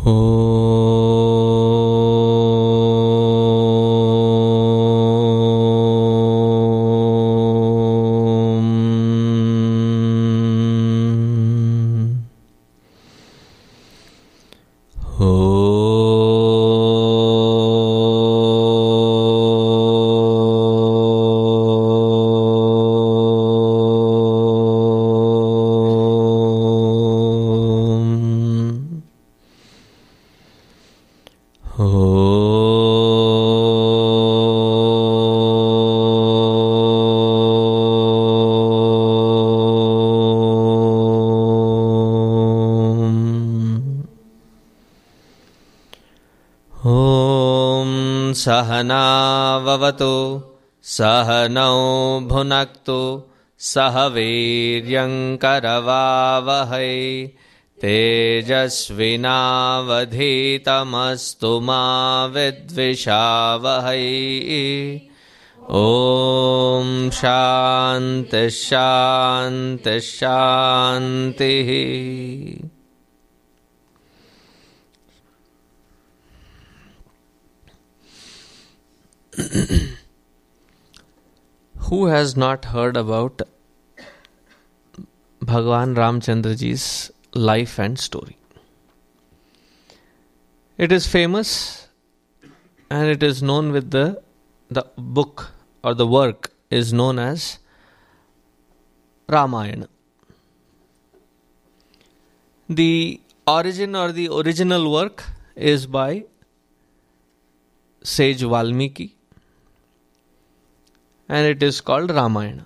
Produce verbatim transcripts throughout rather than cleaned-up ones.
सहनाववतु सहनौ भुनक्तु सह वीर्यङ्करवावहै तेजस्विनावधीतमस्तु मा विद्विषावहै। ॐ शान्ति शान्ति शान्तिः। Who has not heard about Bhagwan Ramchandra Ji's life and story? It is famous and it is known with the the book or the work is known as Ramayana. The origin or the original work is by sage Valmiki, and it is called Ramayana.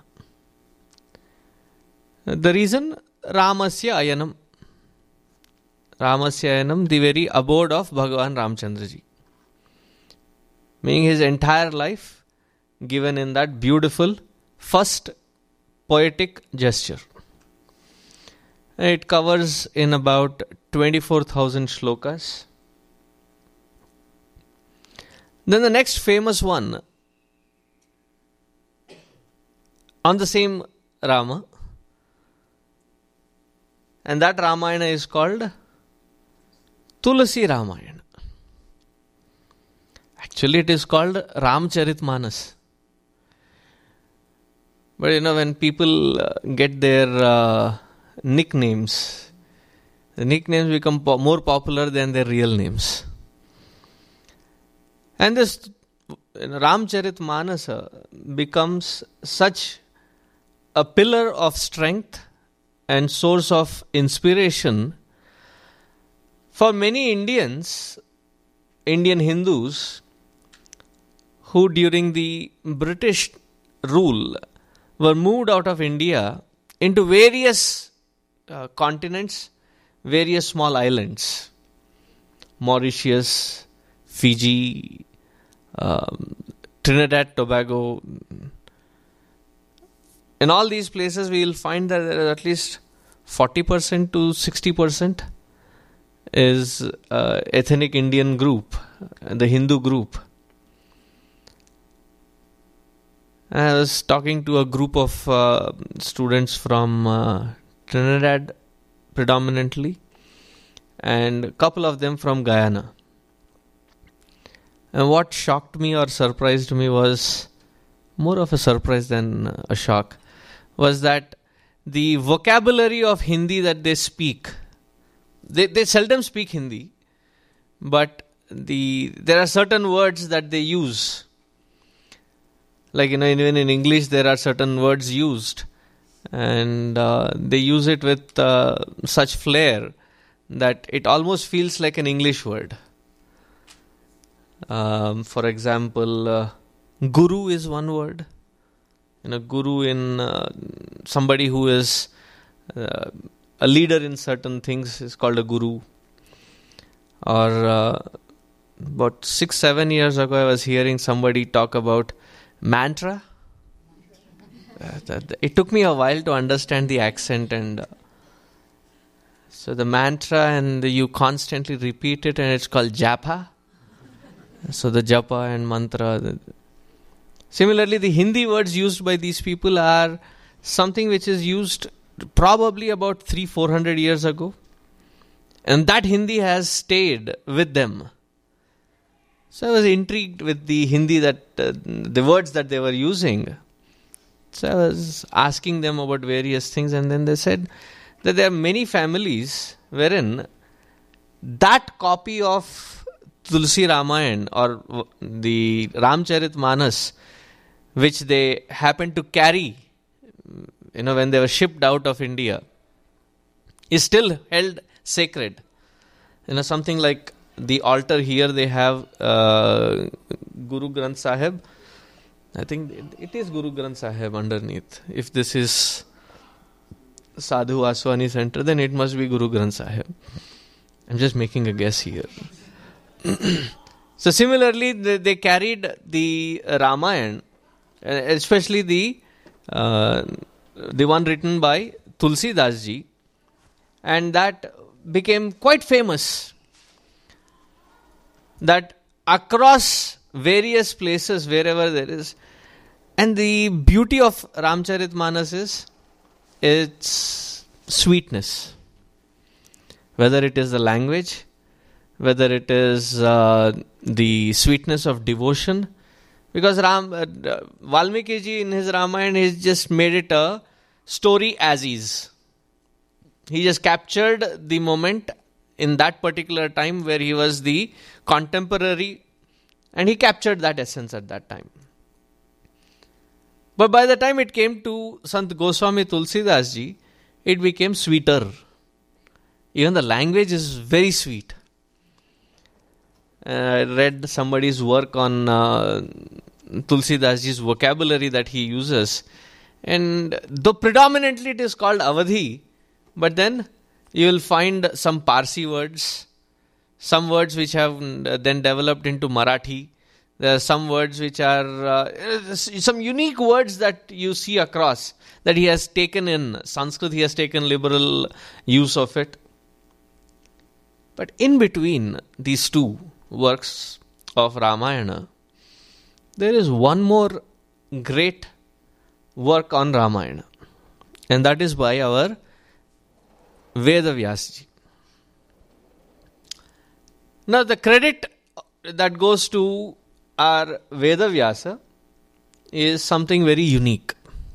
The reason, Ramasya Ayanam. Ramasya Ayanam, the very abode of Bhagavan Ramchandra Ji. Meaning his entire life given in that beautiful first poetic gesture. And it covers in about twenty-four thousand shlokas. Then the next famous one on the same Rama, and that Ramayana is called Tulasi Ramayana. Actually it is called Ramcharitmanas. But you know, when people uh, get their uh, nicknames, the nicknames become po- more popular than their real names. And this Ramcharitmanas becomes such a pillar of strength and source of inspiration for many Indians, Indian Hindus, who during the British rule were moved out of India into various uh, continents, various small islands, Mauritius, Fiji, Um, Trinidad, Tobago. In all these places we will find that there is at least forty percent to sixty percent is uh, ethnic Indian group, the Hindu group. I was talking to a group of uh, students from uh, Trinidad predominantly, and a couple of them from Guyana. And what shocked me or surprised me was, more of a surprise than a shock, was that the vocabulary of Hindi that they speak, they, they seldom speak Hindi, but the there are certain words that they use. Like, you know, even in English there are certain words used, and uh, they use it with uh, such flair that it almost feels like an English word. Um, for example, uh, guru is one word. You know, guru in uh, somebody who is uh, a leader in certain things is called a guru. Or uh, about six, seven years ago, I was hearing somebody talk about mantra. Uh, that, it took me a while to understand the accent, and uh, so the mantra, and you constantly repeat it, and it's called japa. So the japa and mantra. Similarly, the Hindi words used by these people are something which is used probably about three, four hundred years ago, And that Hindi has stayed with them. So I was intrigued with the Hindi, that uh, the words that they were using. So I was asking them about various things, and then they said that there are many families wherein that copy of Tulsi Ramayana or the Ramcharitmanas, which they happened to carry, you know, when they were shipped out of India, is still held sacred. You know, something like the altar here, they have uh, Guru Granth Sahib. I think it, it is Guru Granth Sahib underneath. If this is Sadhu Aswani Center, then it must be Guru Granth Sahib. I'm just making a guess here. So similarly, they, they carried the Ramayana, especially the uh, the one written by Tulsi Das ji, and that became quite famous. That across various places, wherever there is, and the beauty of Ramcharitmanas is its sweetness. Whether it is the language, whether it is uh, the sweetness of devotion, because Ram uh, Valmiki ji in his Ramayana, he just made it a story as is. He just captured the moment in that particular time where he was the contemporary, and he captured that essence at that time. But by the time it came to Sant Goswami Tulsidas ji, it became sweeter. Even the language is very sweet. Uh, I read somebody's work on uh, Tulsidas ji's vocabulary that he uses, and though predominantly it is called Awadhi, but then you will find some Parsi words, some words which have then developed into Marathi. There are some words which are uh, some unique words that you see across, that he has taken in Sanskrit. He has taken liberal use of it. But in between these two works of Ramayana, there is one more great work on Ramayana, and that is by our Veda Vyasji. Now the credit that goes to our Veda Vyasa is something very unique.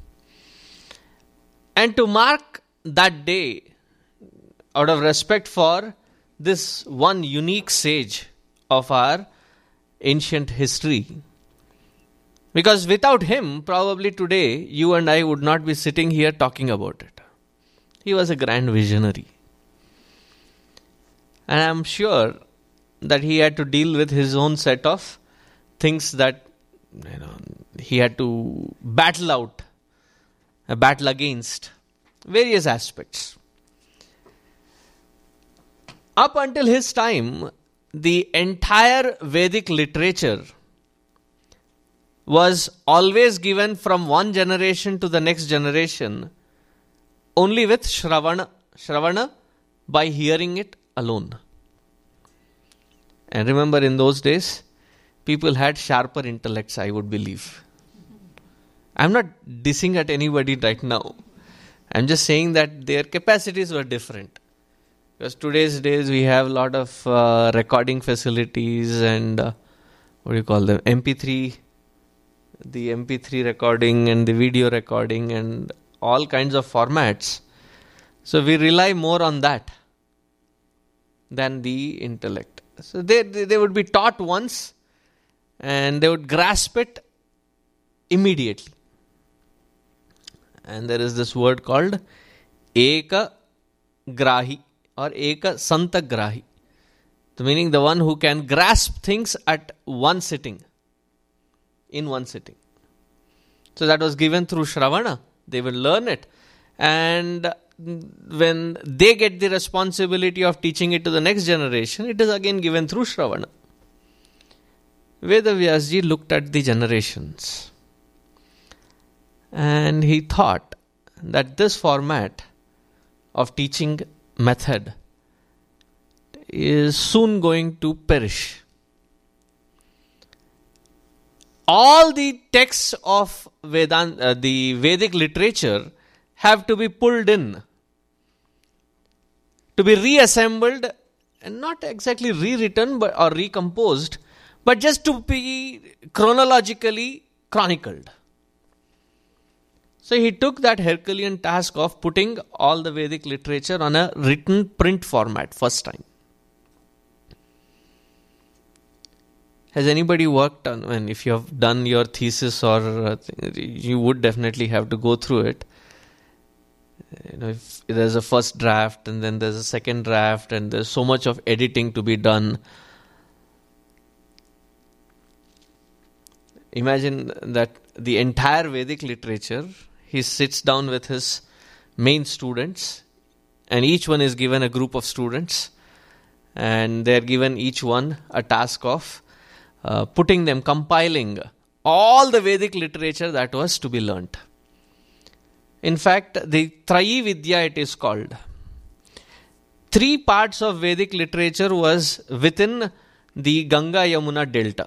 And to mark that day, out of respect for this one unique sage of our ancient history, because without him, probably today, you and I would not be sitting here talking about it. He was a grand visionary. And I am sure that he had to deal with his own set of things that, you know, he had to battle out, a battle against various aspects. Up until his time, the entire Vedic literature was always given from one generation to the next generation only with Shravana, Shravana by hearing it alone. And remember, in those days, people had sharper intellects, I would believe. I'm not dissing at anybody right now. I'm just saying that their capacities were different. Because today's days we have a lot of uh, recording facilities and uh, what do you call them? M P three, the M P three recording and the video recording and all kinds of formats. So we rely more on that than the intellect. So they, they, they would be taught once and they would grasp it immediately. And there is this word called Eka Grahi or Eka Santa Grahi. The meaning the one who can grasp things at one sitting. In one sitting. So that was given through Shravana. They will learn it. And when they get the responsibility of teaching it to the next generation, it is again given through Shravana. Veda Vyasji looked at the generations. And he thought that this format of teaching method is soon going to perish. All the texts of Vedant, uh, the Vedic literature have to be pulled in to be reassembled and not exactly rewritten but or recomposed, but just to be chronologically chronicled. So he took that Herculean task of putting all the Vedic literature on a written print format first time. Has anybody worked on, and if you have done your thesis or uh, you would definitely have to go through it. You know, if there's a first draft and then there's a second draft and there's so much of editing to be done. Imagine that the entire Vedic literature, he sits down with his main students and each one is given a group of students and they're given each one a task of uh, putting them, compiling all the Vedic literature that was to be learnt. In fact, the Trayi Vidya it is called. Three parts of Vedic literature was within the Ganga Yamuna delta.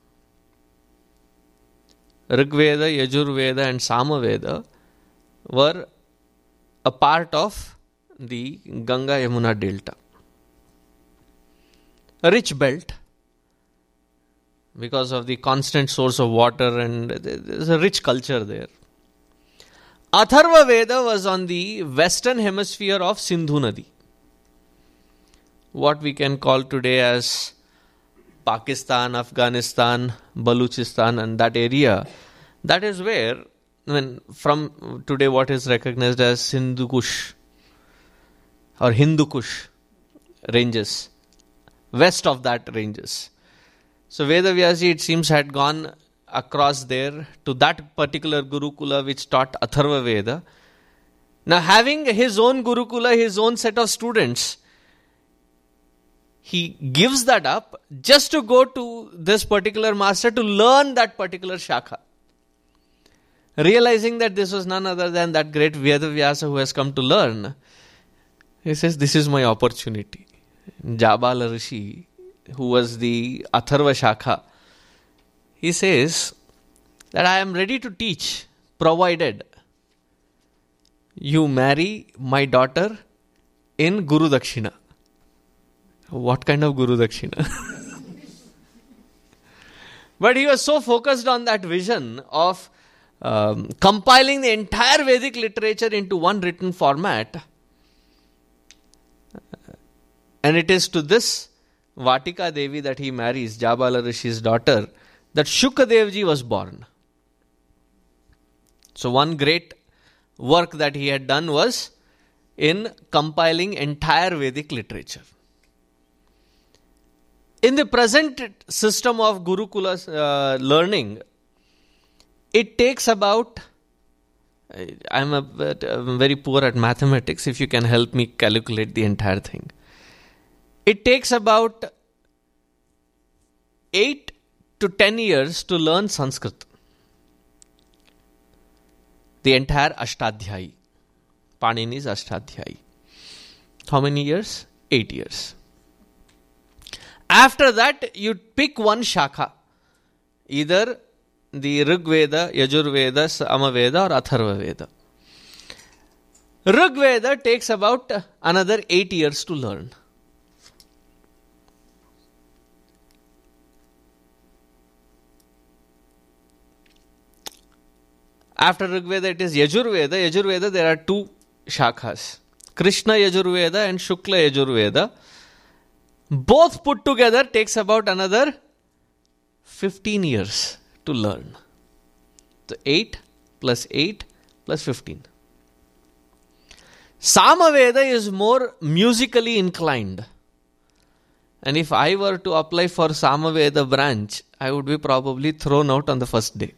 Rigveda, Yajurveda and Samaveda were a part of the Ganga Yamuna delta. A rich belt because of the constant source of water, and there's a rich culture there. Atharva Veda was on the western hemisphere of Sindhu Nadi, what we can call today as Pakistan, Afghanistan, Baluchistan and that area. That is where, when from today what is recognized as Sindhu Kush or Hindu Kush ranges, west of that ranges. So Veda Vyasi, it seems, had gone across there to that particular Gurukula which taught Atharva Veda. Now, having his own Gurukula, his own set of students, he gives that up just to go to this particular master to learn that particular Shakha. Realizing that this was none other than that great Veda Vyasa who has come to learn, he says, this is my opportunity. Jabala Rishi, who was the Atharva Shakha, he says that I am ready to teach, provided you marry my daughter in Guru Dakshina. What kind of Guru Dakshina? But he was so focused on that vision of um, compiling the entire Vedic literature into one written format. And it is to this Vatika Devi that he marries, Jabala Rishi's daughter, that Shukadevji was born. So one great work that he had done was in compiling entire Vedic literature. In the present system of Gurukula uh, learning, it takes about, I'm, a, I'm very poor at mathematics, if you can help me calculate the entire thing. It takes about eight to ten years to learn Sanskrit. The entire Ashtadhyayi. Panini's Ashtadhyayi. How many years? Eight years. After that, you pick one Shakha. Either the Rig Veda, Yajur Veda, Samaveda or Atharva Veda. Rig Veda takes about another eight years to learn. After Rig Veda, it is Yajur Veda. Yajur Veda, there are two shakhas. Krishna Yajur Veda and Shukla Yajur Veda. Both put together takes about another fifteen years to learn. So eight plus eight plus fifteen. Samaveda is more musically inclined. And if I were to apply for Samaveda branch, I would be probably thrown out on the first day.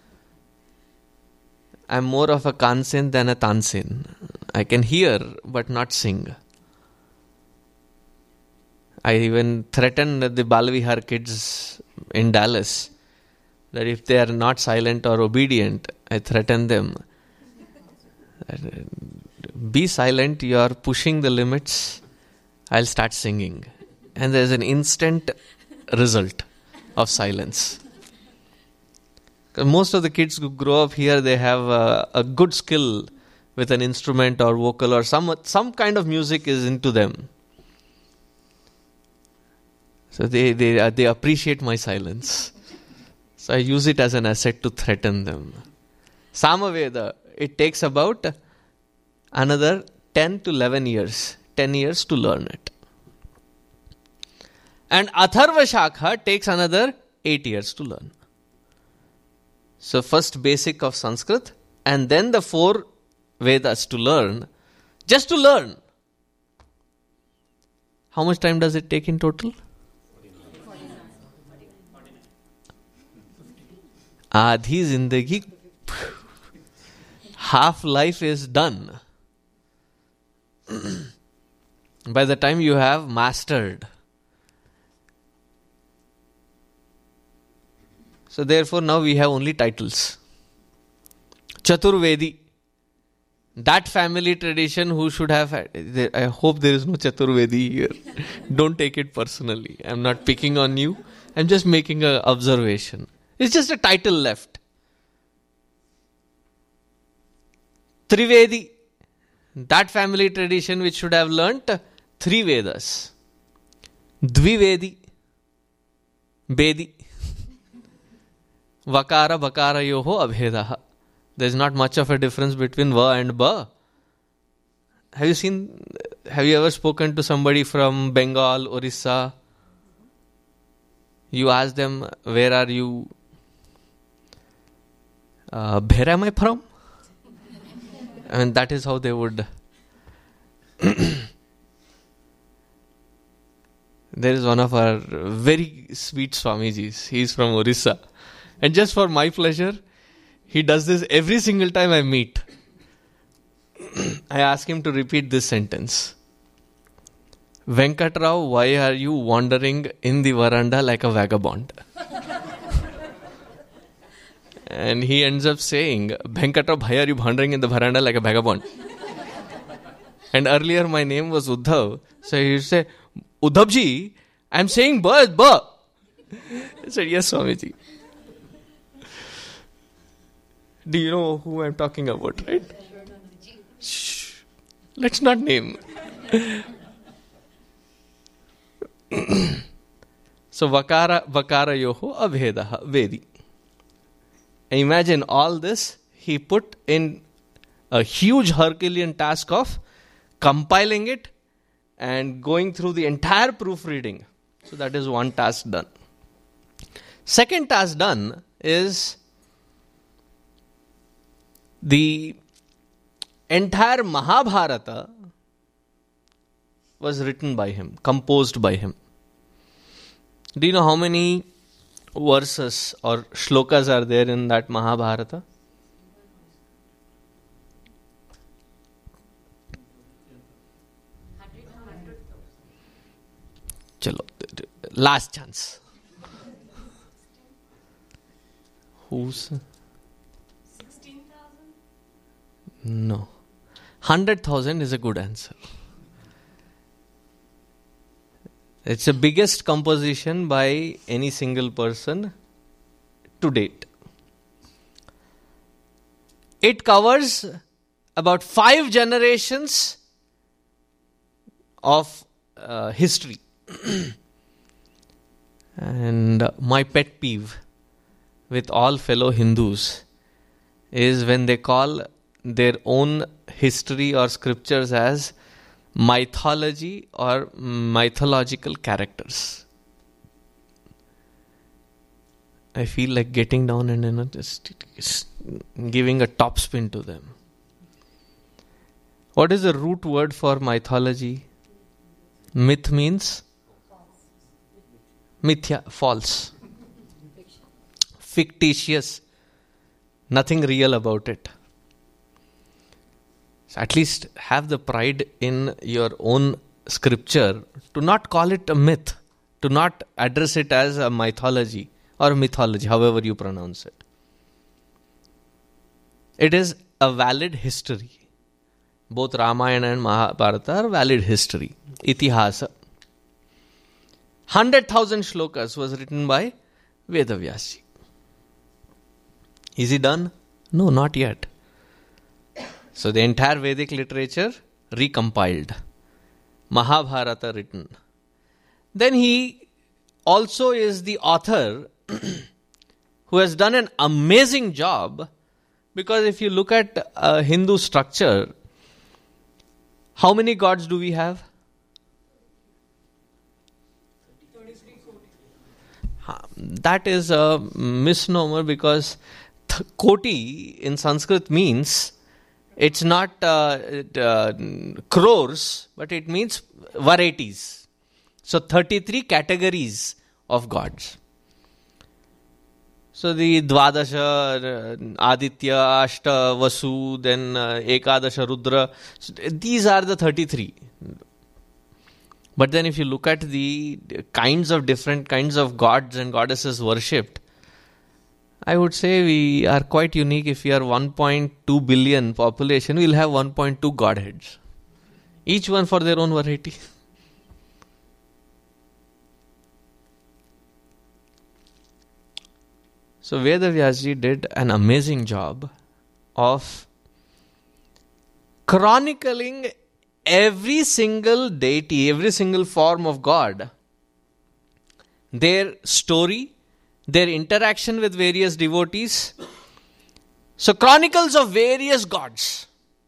I'm more of a Kansen than a Tansen. I can hear but not sing. I even threatened the Balvihar kids in Dallas that if they are not silent or obedient, I threaten them. Be silent, you are pushing the limits, I'll start singing. And there's an instant result of silence. Most of the kids who grow up here, they have a, a good skill with an instrument or vocal or some some kind of music is into them. So they, they, uh, they appreciate my silence. So I use it as an asset to threaten them. Samaveda, it takes about another ten to eleven years. ten years to learn it. And Atharva Shakha takes another eight years to learn. So first basic of Sanskrit and then the four Vedas to learn. Just to learn. How much time does it take in total? Aadhi Zindagi, half life is done. By the time you have mastered. So therefore now we have only titles. Chaturvedi. That family tradition who should have had. I hope there is no Chaturvedi here. Don't take it personally. I'm not picking on you. I'm just making an observation. It's just a title left. Trivedi. That family tradition which should have learnt three Vedas. Dvivedi. Bedi. Vakara Vakara Yoho Abhedaha. There is not much of a difference between Va and Ba. Have you seen, have you ever spoken to somebody from Bengal, Orissa? You ask them, where are you? Uh, where am I from? I mean, that is how they would. There is one of our very sweet Swamijis. He is from Orissa. And just for my pleasure, he does this every single time I meet. I ask him to repeat this sentence. Venkatrao, why are you wandering in the veranda like a vagabond? And he ends up saying, Venkatrao, why are you wandering in the veranda like a vagabond? And earlier my name was Uddhav. So he would say, Uddhavji, I'm saying ba, ba. I said, yes, Swamiji. Do you know who I'm talking about, right? Shh. Let's not name. So, Vakara, Vakara Yoho Abhedaha, Vedi. Imagine all this, he put in a huge Herculean task of compiling it and going through the entire proofreading. So, that is one task done. Second task done is the entire Mahabharata was written by him, composed by him. Do you know how many verses or shlokas are there in that Mahabharata? Chalo, last chance. Who's? No. one hundred thousand is a good answer. It's the biggest composition by any single person to date. It covers about five generations of uh, history. And uh, my pet peeve with all fellow Hindus is when they call their own history or scriptures as mythology or mythological characters. I feel like getting down and you know, just, just giving a top spin to them. What is the root word for mythology? Myth means mithya, false, fictitious, nothing real about it. So at least have the pride in your own scripture to not call it a myth, to not address it as a mythology or mythology, however you pronounce it. It is a valid history. Both Ramayana and Mahabharata are valid history. Itihasa. one hundred thousand shlokas was written by Vedavyasi. Is he done? No, not yet. So the entire Vedic literature recompiled. Mahabharata written. Then he also is the author who has done an amazing job, because if you look at a Hindu structure, how many gods do we have? That is a misnomer, because th- koti in Sanskrit means, it's not uh, uh, crores, but it means varieties. So thirty-three categories of gods. So the Dvadasha, uh, Aditya, Ashta, Vasu, then uh, Ekadasha, Rudra. So these are the thirty-three. But then if you look at the kinds of different kinds of gods and goddesses worshipped, I would say we are quite unique. If we are one point two billion population, we will have one point two godheads. Each one for their own variety. So Vedavyasji did an amazing job of chronicling every single deity, every single form of God, their story, their interaction with various devotees. So chronicles of various gods.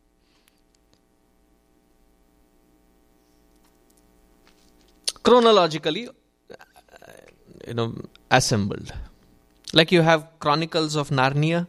Chronologically, you know, assembled. Like you have chronicles of Narnia.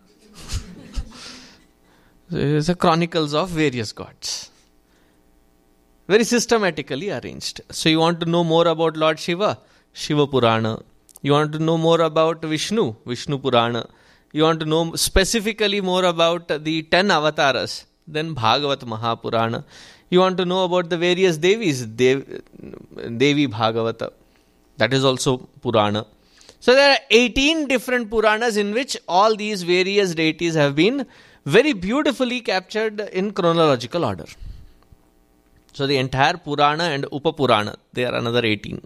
It's a chronicles of various gods. Very systematically arranged. So you want to know more about Lord Shiva? Shiva Purana. You want to know more about Vishnu? Vishnu Purana. You want to know specifically more about the ten avatars? Then Bhagavat Mahapurana. You want to know about the various Devis? Dev, Devi Bhagavata. That is also Purana. So there are eighteen different Puranas in which all these various deities have been very beautifully captured in chronological order. So the entire Purana and Upapurana, they are another eighteen.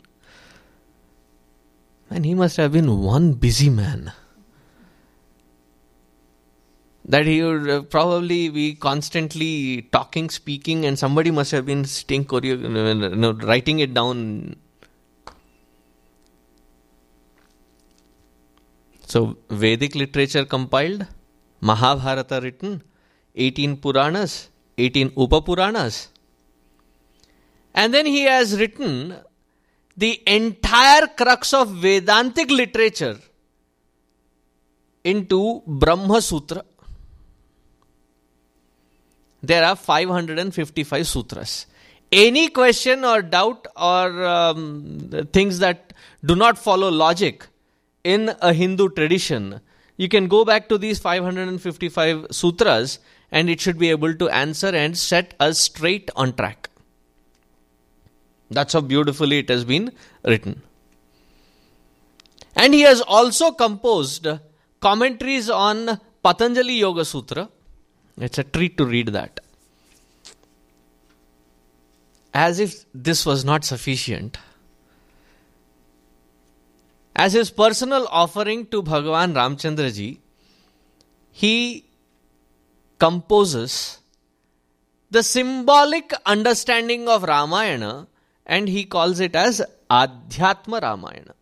And he must have been one busy man. That he would probably be constantly talking, speaking, and somebody must have been sitting, choreo- you know, writing it down. So Vedic literature compiled, Mahabharata written, eighteen Puranas, eighteen Upapuranas. And then he has written the entire crux of Vedantic literature into Brahma Sutra. There are five hundred fifty-five sutras. Any question or doubt or um, things that do not follow logic in a Hindu tradition, you can go back to these five hundred fifty-five sutras and it should be able to answer and set us straight on track. That's how beautifully it has been written. And he has also composed commentaries on Patanjali Yoga Sutra. It's a treat to read that. As if this was not sufficient, as his personal offering to Bhagavan Ramchandra ji, he composes the symbolic understanding of Ramayana, and he calls it as Adhyatma Ramayana.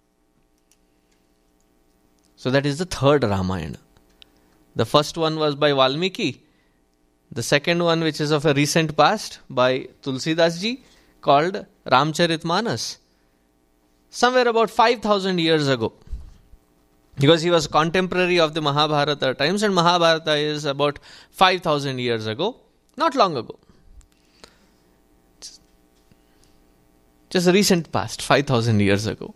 So that is the third Ramayana. The first one was by Valmiki. The second one, which is of a recent past, by Tulsidas ji, called Ramcharitmanas. Somewhere about five thousand years ago. Because he was contemporary of the Mahabharata times, and Mahabharata is about five thousand years ago. Not long ago. Just a recent past, five thousand years ago.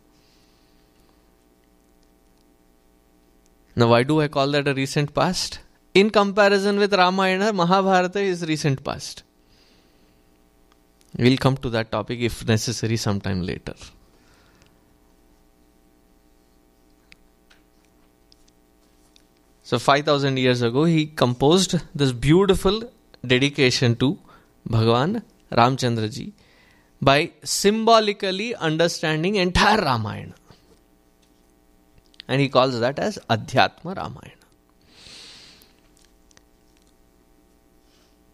Now why do I call that a recent past? In comparison with Ramayana, Mahabharata is recent past. We'll come to that topic if necessary sometime later. So five thousand years ago, he composed this beautiful dedication to Bhagavan Ramchandra ji by symbolically understanding entire Ramayana. And he calls that as Adhyatma Ramayana.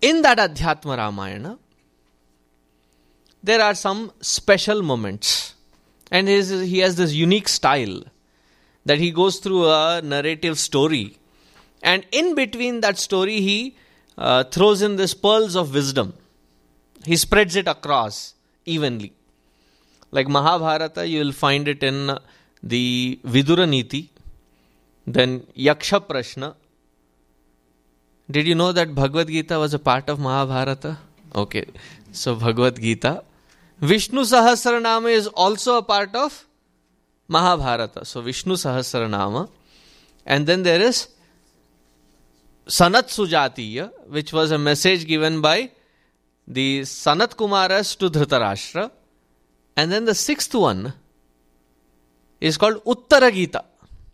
in that Adhyatma Ramayana, there are some special moments. And his, he has this unique style that he goes through a narrative story. And in between that story, he uh, throws in these pearls of wisdom. He spreads it across evenly. Like Mahabharata, you will find it in the Vidura Niti, then Yaksha Prashna. Did you know that Bhagavad Gita was a part of Mahabharata? Okay, so Bhagavad Gita. Vishnu Sahasranama is also a part of Mahabharata. So Vishnu Sahasranama. And then there is Sanat Sujatiya, which was a message given by the Sanat Kumaras to Dhritarashtra. And then the sixth one is called Uttara Gita.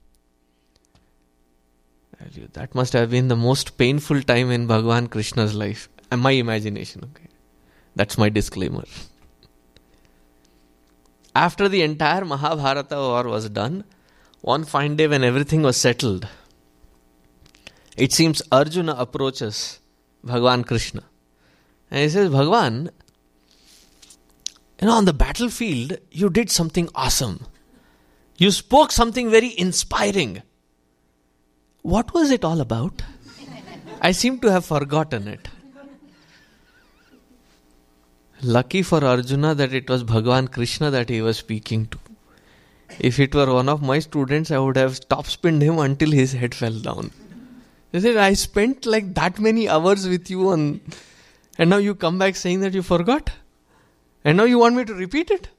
That must have been the most painful time in Bhagavan Krishna's life. And my imagination, okay. That's my disclaimer. After the entire Mahabharata war was done, one fine day when everything was settled, it seems Arjuna approaches Bhagavan Krishna. And he says, Bhagavan, you know, on the battlefield, you did something awesome. You spoke something very inspiring. What was it all about? I seem to have forgotten it. Lucky for Arjuna that it was Bhagavan Krishna that he was speaking to. If it were one of my students, I would have top-spinned him until his head fell down. He said, I spent like that many hours with you on, and now you come back saying that you forgot? And now you want me to repeat it?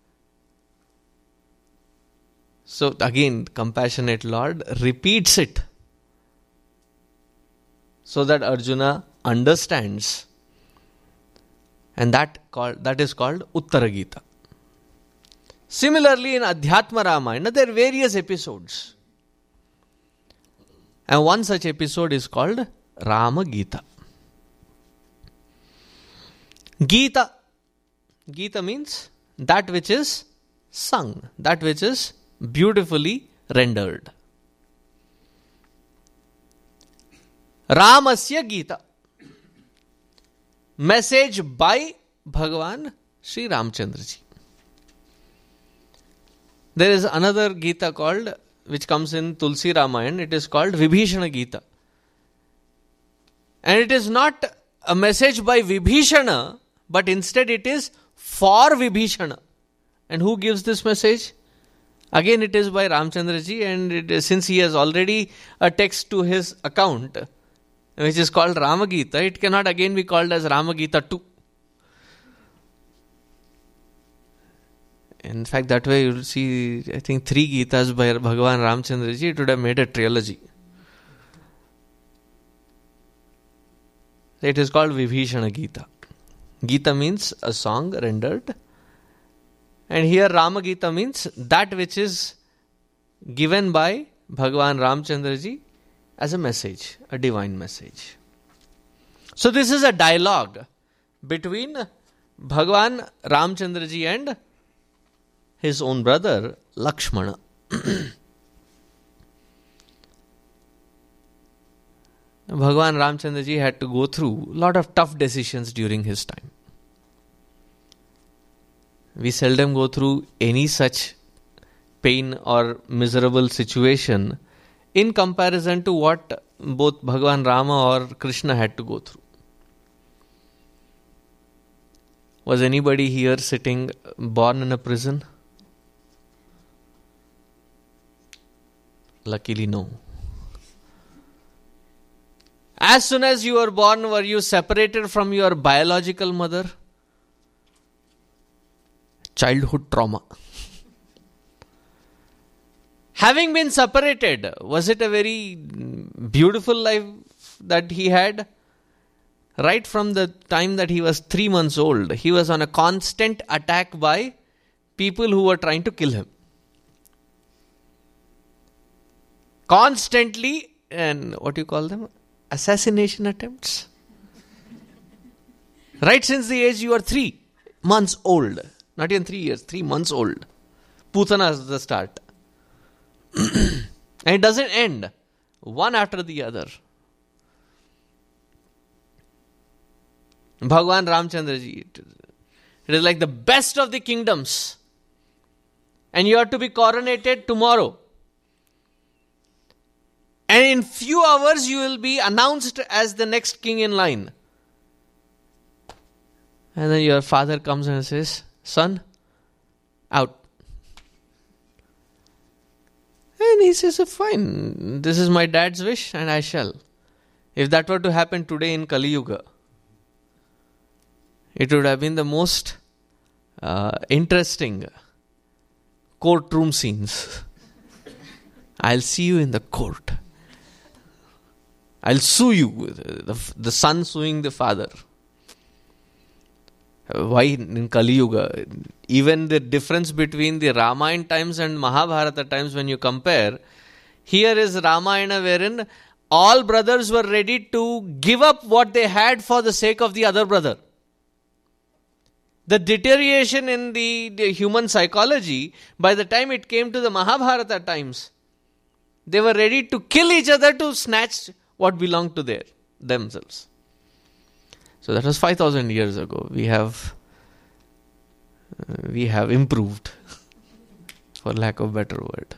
So again, compassionate Lord repeats it so that Arjuna understands. And that called that is called Uttara Gita. Similarly, in Adhyatma Ramayana, there are various episodes. And one such episode is called Rama Gita. Gita. Gita means that which is sung, that which is beautifully rendered. Ramasya Gita. Message by Bhagavan Sri Ramchandra Ji. There is another Gita called, which comes in Tulsi Ramayana, it is called Vibhishana Gita. And it is not a message by Vibhishana, but instead it is for Vibhishana. And who gives this message? Again, it is by Ramchandra Ji, and it is, since he has already a text to his account, which is called Rama Gita, it cannot again be called as Rama Gita two. In fact, that way you will see, I think, three Gitas by Bhagavan Ramchandra Ji, it would have made a trilogy. It is called Vibhishana Gita. Gita means a song rendered. And here Rama Gita means that which is given by Bhagavan Ramchandra Ji as a message, a divine message. So this is a dialogue between Bhagavan Ramchandra Ji and his own brother Lakshmana. Bhagavan Ramchandra Ji had to go through a lot of tough decisions during his time. We seldom go through any such pain or miserable situation in comparison to what both Bhagavan Rama or Krishna had to go through. Was anybody here sitting born in a prison? Luckily, no. As soon as you were born, were you separated from your biological mother? Childhood trauma. Having been separated, was it a very beautiful life that he had? Right from the time that he was three months old, he was on a constant attack by people who were trying to kill him. Constantly, and what do you call them? Assassination attempts. Right since the age you are three months old. Not even three years, three months old. Putana is the start. And it doesn't end. One after the other. Bhagwan Ramchandraji. It, it is like the best of the kingdoms. And you are to be coronated tomorrow. And in few hours you will be announced as the next king in line. And then your father comes and says, son, out. And he says, fine, this is my dad's wish and I shall. If that were to happen today in Kali Yuga, it would have been the most uh, interesting courtroom scenes. I'll see you in the court. I'll sue you. The, the son suing the father. Why in Kali Yuga? Even the difference between the Ramayana times and Mahabharata times, when you compare, here is Ramayana wherein all brothers were ready to give up what they had for the sake of the other brother. The deterioration in the, the human psychology, by the time it came to the Mahabharata times, they were ready to kill each other to snatch what belonged to their themselves. So that was five thousand years ago. We have uh, we have improved, for lack of a better word.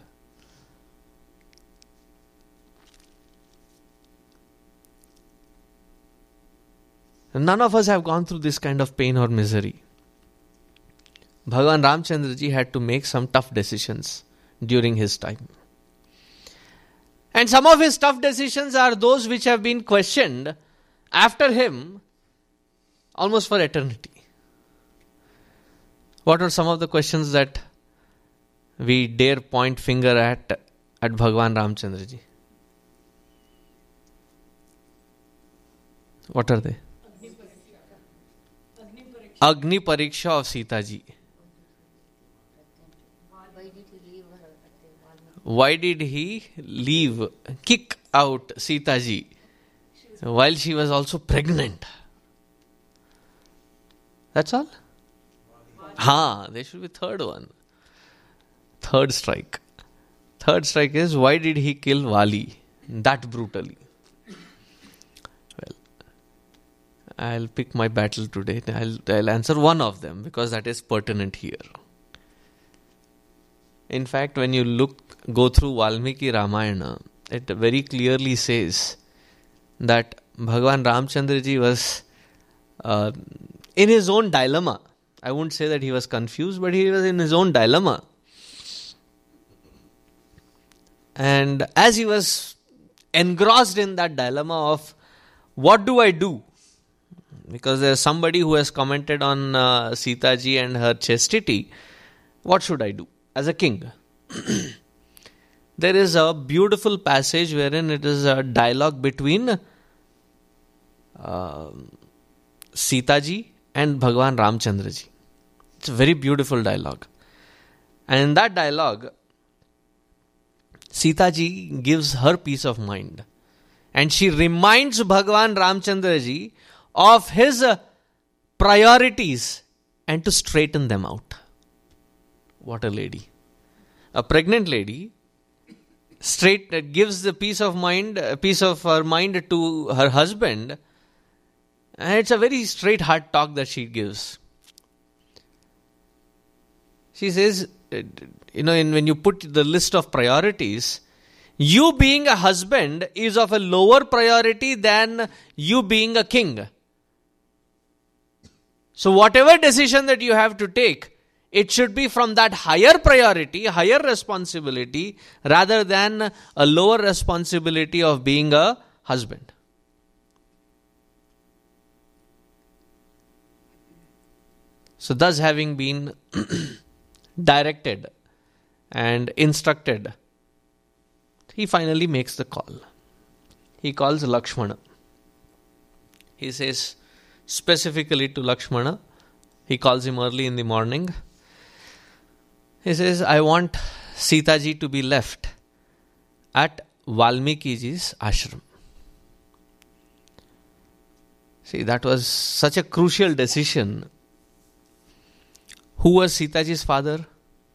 None of us have gone through this kind of pain or misery. Bhagavan Ramchandraji had to make some tough decisions during his time. And some of his tough decisions are those which have been questioned after him almost for eternity. What are some of the questions that we dare point finger at at Bhagavan Ramchandraji? What are they? Agni Pariksha of Sita ji. Why did he leave, kick out Sita ji while she was also pregnant? That's all? Ha, there should be third one. Third strike. Third strike is, why did he kill Vali that brutally? Well, I'll pick my battle today. I'll, I'll answer one of them because that is pertinent here. In fact, when you look, go through Valmiki Ramayana, it very clearly says that Bhagavan Ramchandraji was uh, in his own dilemma. I won't say that he was confused, but he was in his own dilemma. And as he was engrossed in that dilemma of what do I do? Because there's somebody who has commented on uh, Sita ji and her chastity. What should I do as a king? There is a beautiful passage wherein it is a dialogue between uh, Sita ji and Bhagavan Ramchandra ji. It's a very beautiful dialogue. And in that dialogue, Sita ji gives her peace of mind. And she reminds Bhagavan Ramchandra ji of his uh, priorities and to straighten them out. What a lady. A pregnant lady straight uh, gives the peace of mind, uh, peace of her mind to her husband. And it's a very straight heart talk that she gives. She says, you know, in, when you put the list of priorities, you being a husband is of a lower priority than you being a king. So whatever decision that you have to take, it should be from that higher priority, higher responsibility, rather than a lower responsibility of being a husband. So thus having been directed and instructed, he finally makes the call. He calls Lakshmana. He says specifically to Lakshmana, he calls him early in the morning. He says, I want Sita ji to be left at Valmiki ji's ashram. See, that was such a crucial decision. Who was Sita ji's father?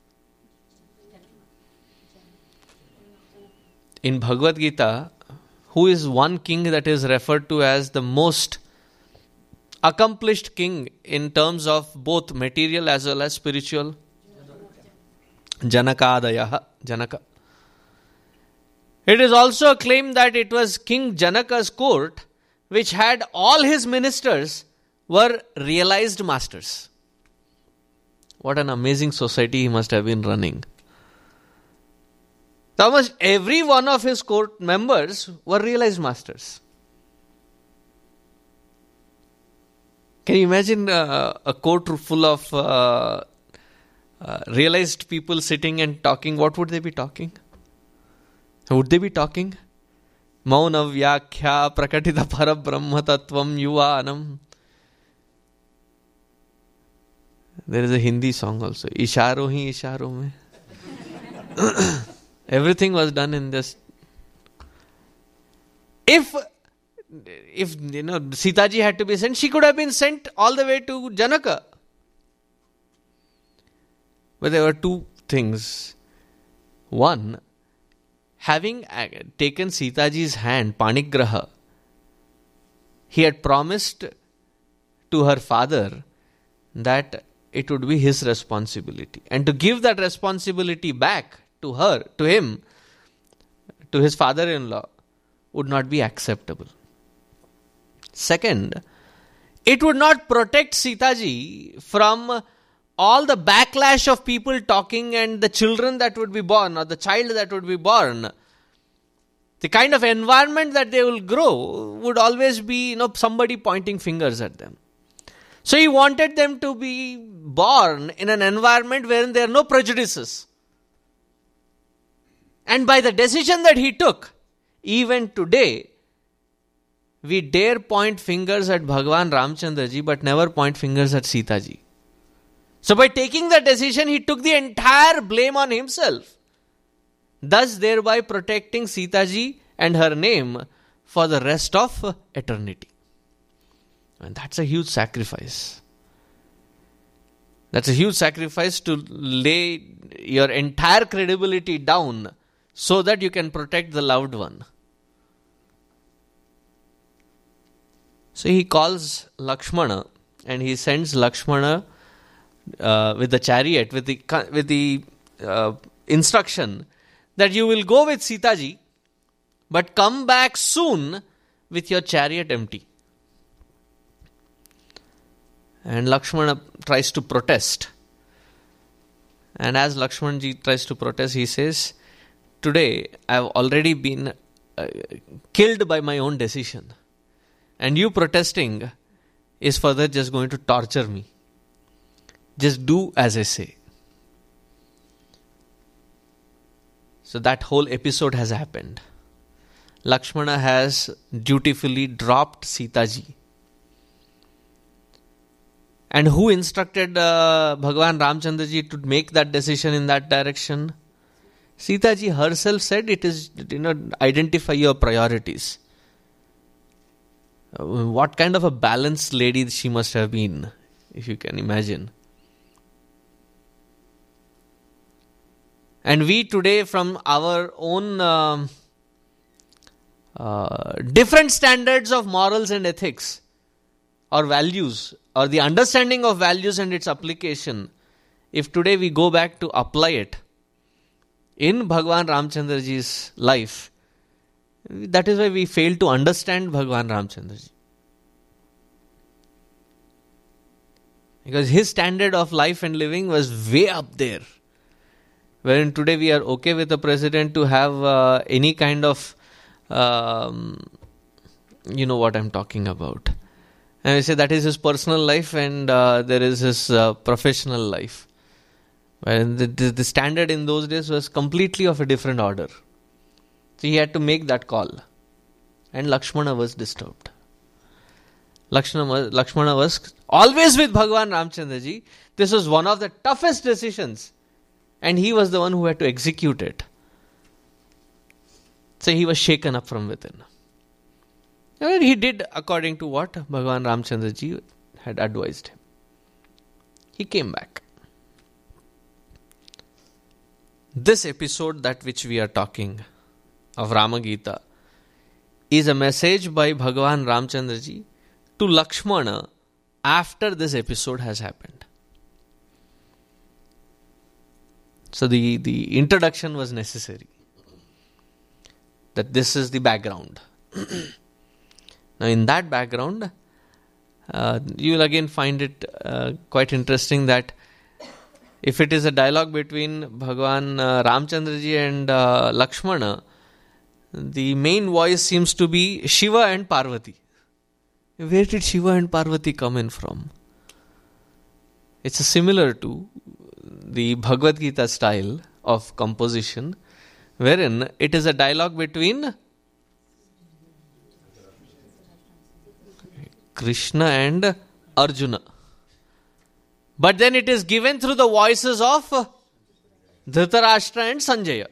In Bhagavad Gita, who is one king that is referred to as the most accomplished king in terms of both material as well as spiritual? Janakadayaha. Janaka. It is also a claim that it was King Janaka's court which had all his ministers were realized masters. What an amazing society he must have been running. Almost every one of his court members were realized masters. Can you imagine uh, a court full of uh, uh, realized people sitting and talking? What would they be talking? Would they be talking? Mauna Vyakhya Prakatita Parabrahma Tattvam Yuvanam. There is a Hindi song also. Isharo hi isharo mein. Everything was done in this. If, if you know, Sitaji had to be sent, she could have been sent all the way to Janaka. But there were two things. One, having taken Sitaji's hand, Panigraha, he had promised to her father that it would be his responsibility. And to give that responsibility back to her, to him, to his father-in-law, would not be acceptable. Second, it would not protect Sitaji from all the backlash of people talking and the children that would be born, or the child that would be born. The kind of environment that they will grow would always be, you know, somebody pointing fingers at them. So he wanted them to be born in an environment wherein there are no prejudices. And by the decision that he took, even today, we dare point fingers at Bhagwan Ramchandraji but never point fingers at Sitaji. So by taking the decision, he took the entire blame on himself, thus thereby protecting Sitaji and her name for the rest of eternity. And that's a huge sacrifice. That's a huge sacrifice to lay your entire credibility down so that you can protect the loved one. So he calls Lakshmana and he sends Lakshmana uh, with the chariot, with the with the uh, instruction that you will go with Sitaji, but come back soon with your chariot empty. And Lakshmana tries to protest. And as Lakshmanji tries to protest, he says, today I have already been uh, killed by my own decision. And you protesting is further just going to torture me. Just do as I say. So that whole episode has happened. Lakshmana has dutifully dropped Sitaji. And who instructed uh, Bhagwan Ramchandraji to make that decision in that direction? Sitaji herself said it is, you know, identify your priorities. Uh, what kind of a balanced lady she must have been, if you can imagine. And we today, from our own uh, uh, different standards of morals and ethics, or values, or the understanding of values and its application, if today we go back to apply it in Bhagwan Ramchandraji's life, that is why we fail to understand Bhagwan Ramchandraji. Because his standard of life and living was way up there. Wherein today we are okay with the president to have uh, any kind of, um, you know what I'm talking about. And we say that is his personal life and uh, there is his uh, professional life. And the, the, the standard in those days was completely of a different order. So he had to make that call. And Lakshmana was disturbed. Lakshmana, Lakshmana was always with Bhagwan Ramchandraji. This was one of the toughest decisions. And he was the one who had to execute it. So he was shaken up from within. And he did according to what Bhagwan Ramchandraji had advised him. He came back. This episode, that which we are talking of Ramagita, is a message by Bhagwan Ramchandraji to Lakshmana after this episode has happened. So the, the introduction was necessary. That this is the background. Now in that background, uh, you will again find it uh, quite interesting that if it is a dialogue between Bhagwan uh, Ramchandraji and uh, Lakshmana, the main voice seems to be Shiva and Parvati. Where did Shiva and Parvati come in from? It's similar to the Bhagavad Gita style of composition, wherein it is a dialogue between Krishna and Arjuna. But then it is given through the voices of Dhritarashtra and Sanjaya.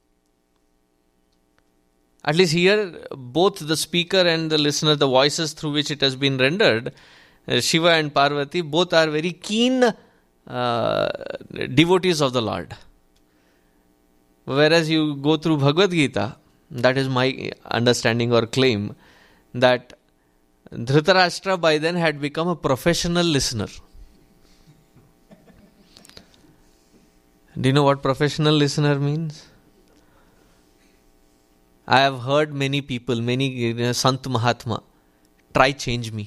At least here, both the speaker and the listener, the voices through which it has been rendered, uh, Shiva and Parvati, both are very keen uh, devotees of the Lord. Whereas you go through Bhagavad Gita, that is my understanding or claim, that Dhritarashtra by then had become a professional listener. Do you know what professional listener means? I have heard many people, many you know, Sant Mahatma, try change me.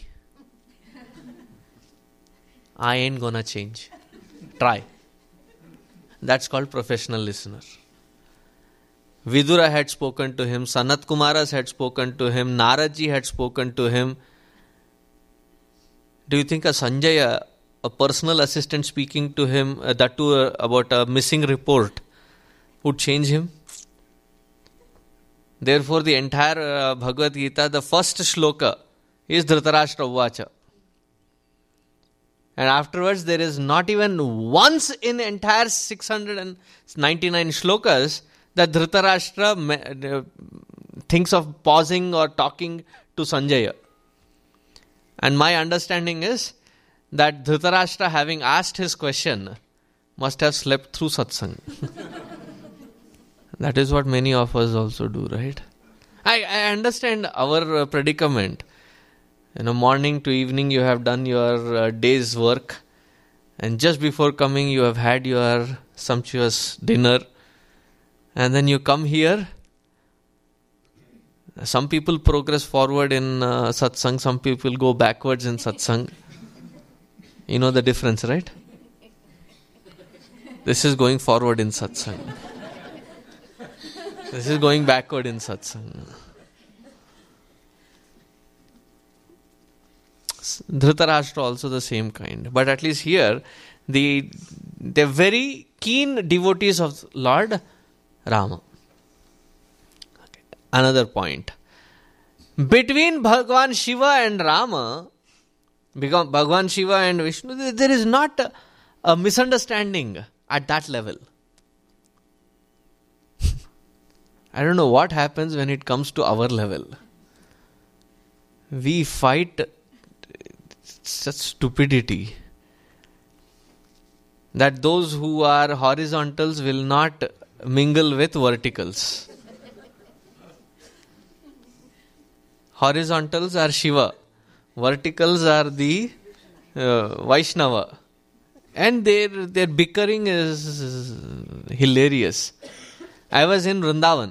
I ain't gonna change. Try. That's called professional listener. Vidura had spoken to him, Sanat Kumaras had spoken to him, Naradji had spoken to him. Do you think a Sanjaya, a personal assistant speaking to him, uh, that too uh, about a missing report, would change him? Therefore, the entire uh, Bhagavad Gita, the first shloka is Dhritarashtra Uvacha. And afterwards, there is not even once in entire six hundred ninety-nine shlokas that Dhritarashtra thinks of pausing or talking to Sanjaya. And my understanding is that Dhritarashtra, having asked his question, must have slept through satsang. That is what many of us also do, right? I, I understand our uh, predicament. You know, morning to evening you have done your uh, day's work, and just before coming you have had your sumptuous dinner, and then you come here. Some people progress forward in uh, satsang, some people go backwards in satsang. You know the difference, right? This is going forward in satsang. This is going backward in satsang. Dhritarashtra also the same kind. But at least here, the they're very keen devotees of Lord Rama. Okay. Another point. Between Bhagwan Shiva and Rama, Bhagwan Shiva and Vishnu, there is not a, a misunderstanding at that level. I don't know what happens when it comes to our level. We fight such stupidity that those who are horizontals will not mingle with verticals. Horizontals are Shiva. Verticals are the uh, Vaishnava. And their, their bickering is hilarious. I was in Vrindavan.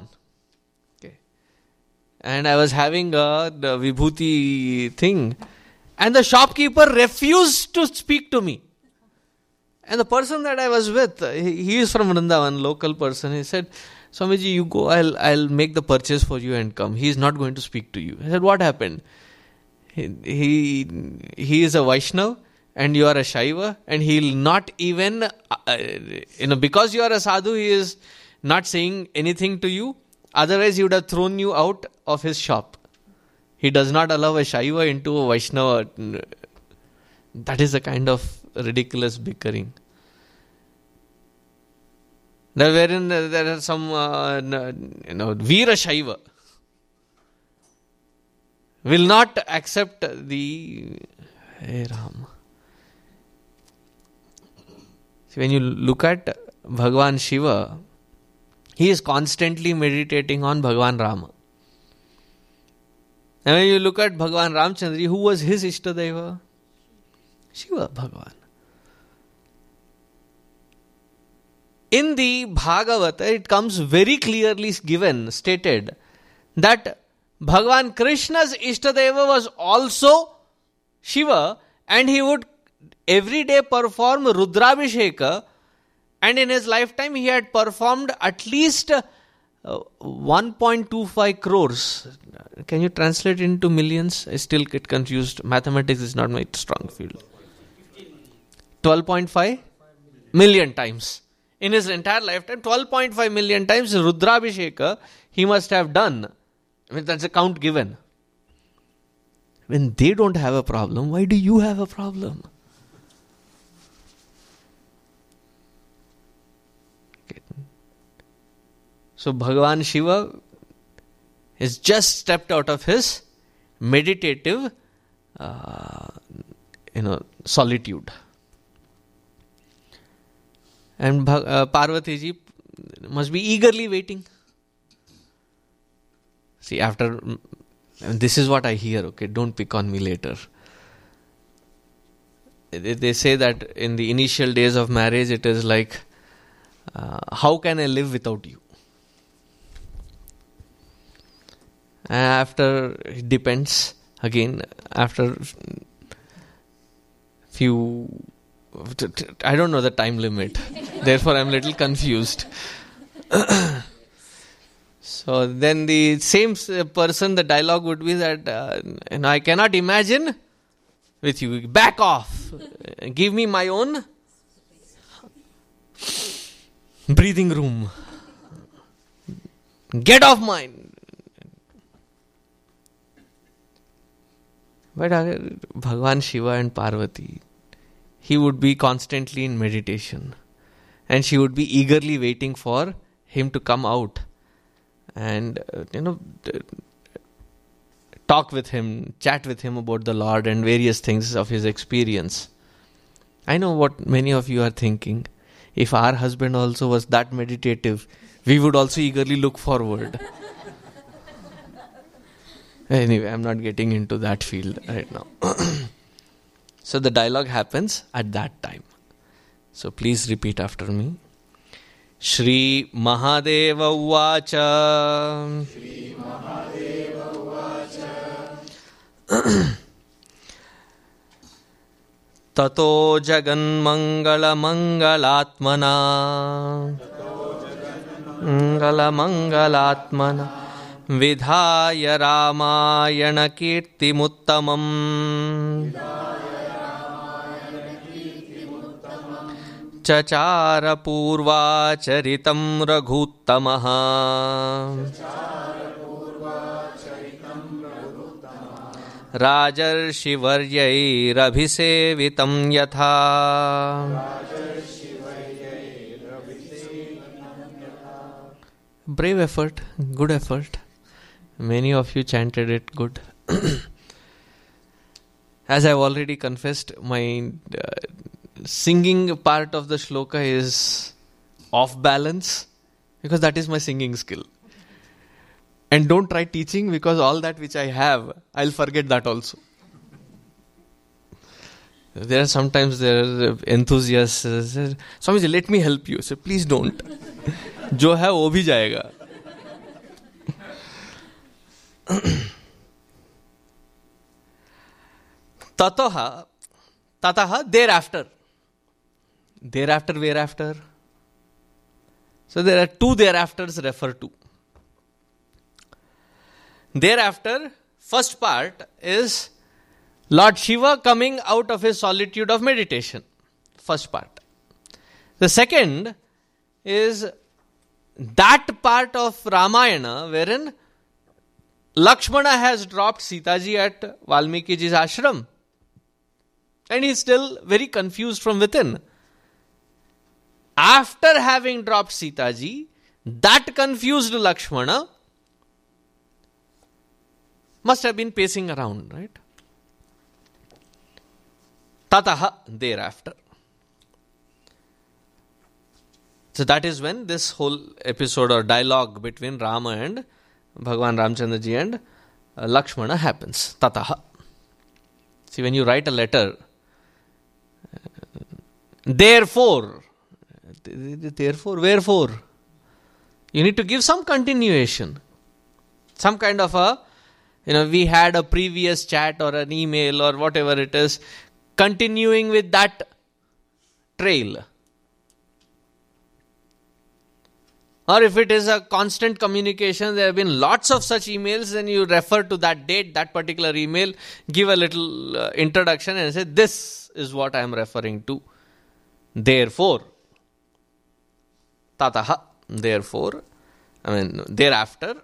And I was having a the Vibhuti thing. And the shopkeeper refused to speak to me. And the person that I was with, he, he is from Vrindavan, local person. He said, Swamiji, you go, I'll, I'll make the purchase for you and come. He is not going to speak to you. I said, what happened? He, he, he is a Vaishnava and you are a Shaiva, and he'll not even, uh, you know, because you are a sadhu, he is not saying anything to you. Otherwise, he would have thrown you out of his shop. He does not allow a Shaiva into a Vaishnava. That is a kind of ridiculous bickering. Now, wherein there are some, uh, you know, Veera Shaiva will not accept the Hey Ram. See, when you look at Bhagwan Shiva, he is constantly meditating on Bhagwan Rama. And when you look at Bhagwan Ramchandra, who was his Ishtadeva? Shiva Bhagavan. In the Bhagavata, it comes very clearly given, stated, that Bhagavan Krishna's Ishtadeva was also Shiva, and he would every day perform Rudrabhisheka, and in his lifetime he had performed at least uh, one point two five crores. Can you translate into millions? I still get confused. Mathematics is not my strong field. twelve point five million times. In his entire lifetime, twelve point five million times Rudrabhisheka he must have done. I mean, that's a count given. When they don't have a problem, why do you have a problem? Okay. So Bhagavan Shiva has just stepped out of his meditative uh, you know, solitude. And uh, Parvati ji must be eagerly waiting. See, after, this is what I hear, okay, don't pick on me later. They, they say that in the initial days of marriage, it is like, uh, how can I live without you? And after, it depends, again, after few, I don't know the time limit, therefore I'm a little confused. So then the same person, the dialogue would be that, uh, and I cannot imagine with you. Back off. Give me my own breathing room. Get off mine. But uh, Bhagavan Shiva and Parvati, he would be constantly in meditation. And she would be eagerly waiting for him to come out. And, uh, you know, talk with him, chat with him about the Lord and various things of his experience. I know what many of you are thinking. If our husband also was that meditative, we would also eagerly look forward. Anyway, I'm not getting into that field right now. So the dialogue happens at that time. So please repeat after me. Shri Mahadeva Uvacha. Shri Mahadeva Uvacha. Tato Jagan Mangala Mangalatmana. Mangala Mangalatmana. Vidhaya Ramayana Kirti Muttamam. Chachara Purva Charitam Raghutamaha. Rajarshi Varyair Abhisevitam Yatha. Brave effort, good effort. Many of you chanted it good. As I have already confessed, my uh, singing part of the shloka is off balance because that is my singing skill. And don't try teaching because all that which I have, I'll forget that also. There are sometimes there are enthusiasts. Swamiji, let me help you. So please don't. जो है वो भी जाएगा. Tataha, tataha, thereafter. Thereafter, whereafter? So there are two thereafters referred to. Thereafter, first part is Lord Shiva coming out of his solitude of meditation. First part. The second is that part of Ramayana wherein Lakshmana has dropped Sita ji at Valmiki ji's ashram. And he is still very confused from within. After having dropped Sita ji, that confused Lakshmana must have been pacing around, right? Tataha, thereafter. So that is when this whole episode or dialogue between Rama and Bhagavan Ramchandra ji and uh, Lakshmana happens. Tataha. See, when you write a letter, Therefore, therefore, wherefore? You need to give some continuation. Some kind of a, you know, we had a previous chat or an email or whatever it is, continuing with that trail. Or if it is a constant communication, there have been lots of such emails, then you refer to that date, that particular email, give a little uh, introduction and say, this is what I am referring to. Therefore, tataha, therefore, I mean, thereafter,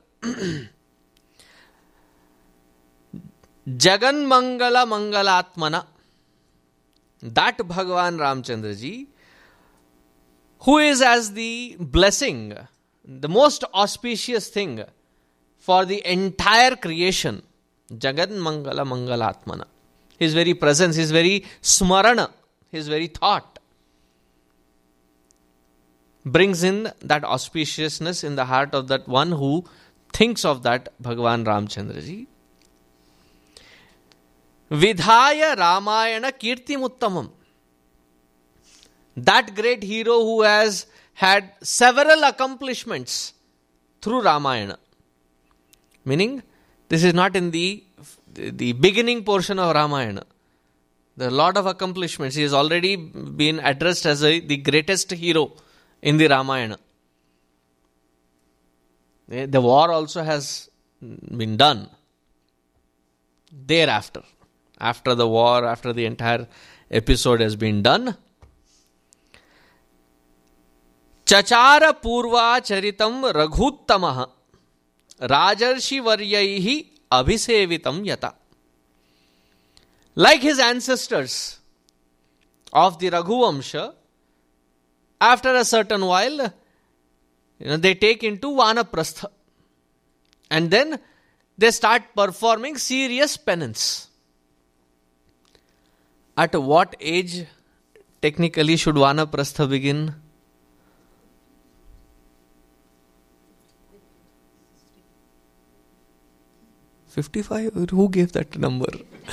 Jagan Mangala Mangalatmana, that Bhagavan Ramchandra ji, who is as the blessing, the most auspicious thing for the entire creation, Jagan Mangala Mangalatmana. His very presence, his very smarana, his very thought brings in that auspiciousness in the heart of that one who thinks of that Bhagavan Ramchandra ji. Vidhaya Ramayana Kirtimuttamam. That great hero who has had several accomplishments through Ramayana. Meaning, this is not in the, the beginning portion of Ramayana. There are a lot of accomplishments. He has already been addressed as a, the greatest hero in the Ramayana. The war also has been done thereafter. After the war, after the entire episode has been done, Chachara Purva Charitam Raghuttamah Rajarshi Varyaihi Abhisevitam Yata. Like his ancestors of the Raghuvamsha, after a certain while, you know, they take into Vanaprastha. And then they start performing serious penance. At what age technically should Vanaprastha begin? fifty-five? Who gave that number?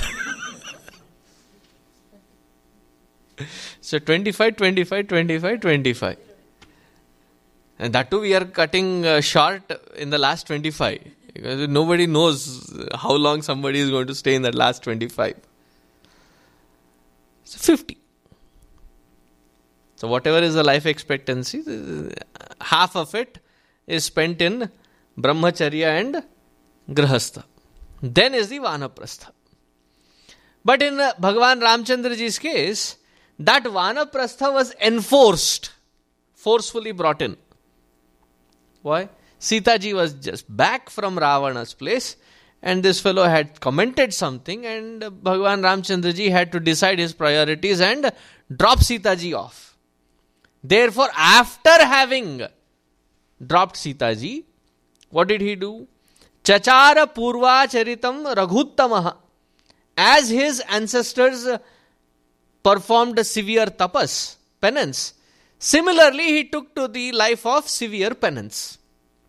So twenty-five, twenty-five, twenty-five, twenty-five. And that too we are cutting uh, short in the last twenty-five. Because nobody knows how long somebody is going to stay in that last twenty-five. So fifty. So whatever is the life expectancy, half of it is spent in Brahmacharya and Grahastha. Then is the Vanaprastha. But in uh, Bhagavan Ramchandra ji's case, that Vanaprastha was enforced, forcefully brought in. Why? Sita ji was just back from Ravana's place, and this fellow had commented something, and Bhagavan Ramchandra ji had to decide his priorities and drop Sita ji off. Therefore, after having dropped Sita ji, what did he do? Chachara Purva Charitam Raghuttamah. As his ancestors performed severe tapas, penance, similarly he took to the life of severe penance.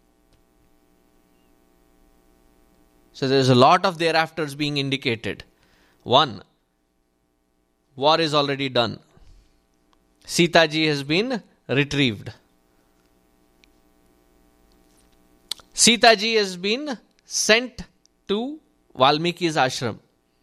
So there is a lot of thereafters being indicated. One, war is already done. Sita ji has been retrieved. Sita ji has been sent to Valmiki's ashram.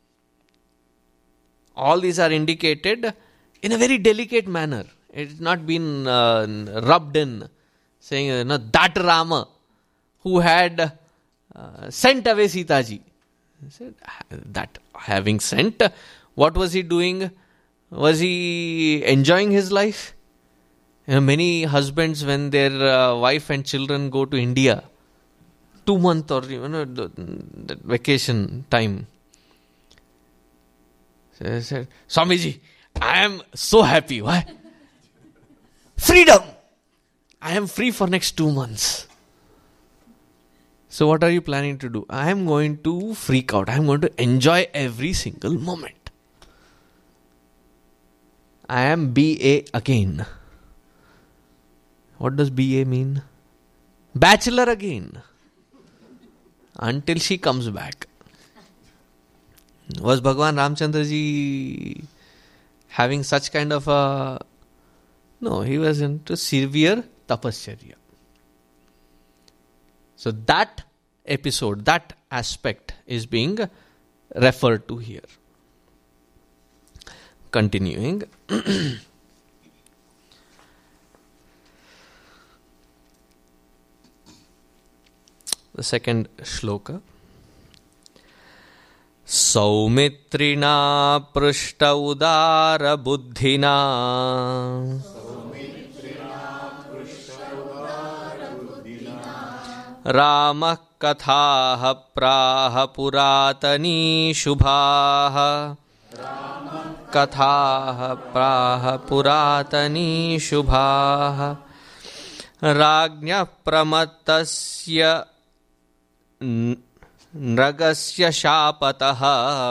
All these are indicated in a very delicate manner. It has not been uh, rubbed in, saying, you know, that Rama who had uh, sent away Sita ji. Said, that having sent, what was he doing? Was he enjoying his life? You know, many husbands, when their uh, wife and children go to India, two month or you know, the, the vacation time, so I said, Swamiji, I am so happy. Why? Freedom! I am free for next two months. So what are you planning to do? I am going to freak out. I am going to enjoy every single moment. I am B A again. What does B A mean? Bachelor again. Until she comes back. Was Bhagavan Ramchandra ji having such kind of a No, he was into severe tapasya. So that episode, that aspect is being referred to here. Continuing. The second shloka. Saumitrina prishta udara buddhina Ramah kathaha praha puratani shubhaha Kathaha praha puratani shubhaha Rajñah pramattasya Nragasya shapataha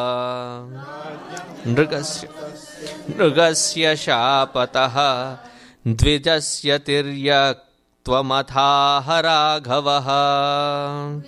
Nragasya Nragasya shapataha Dvijasya tiryak Tvamathaha raghavaha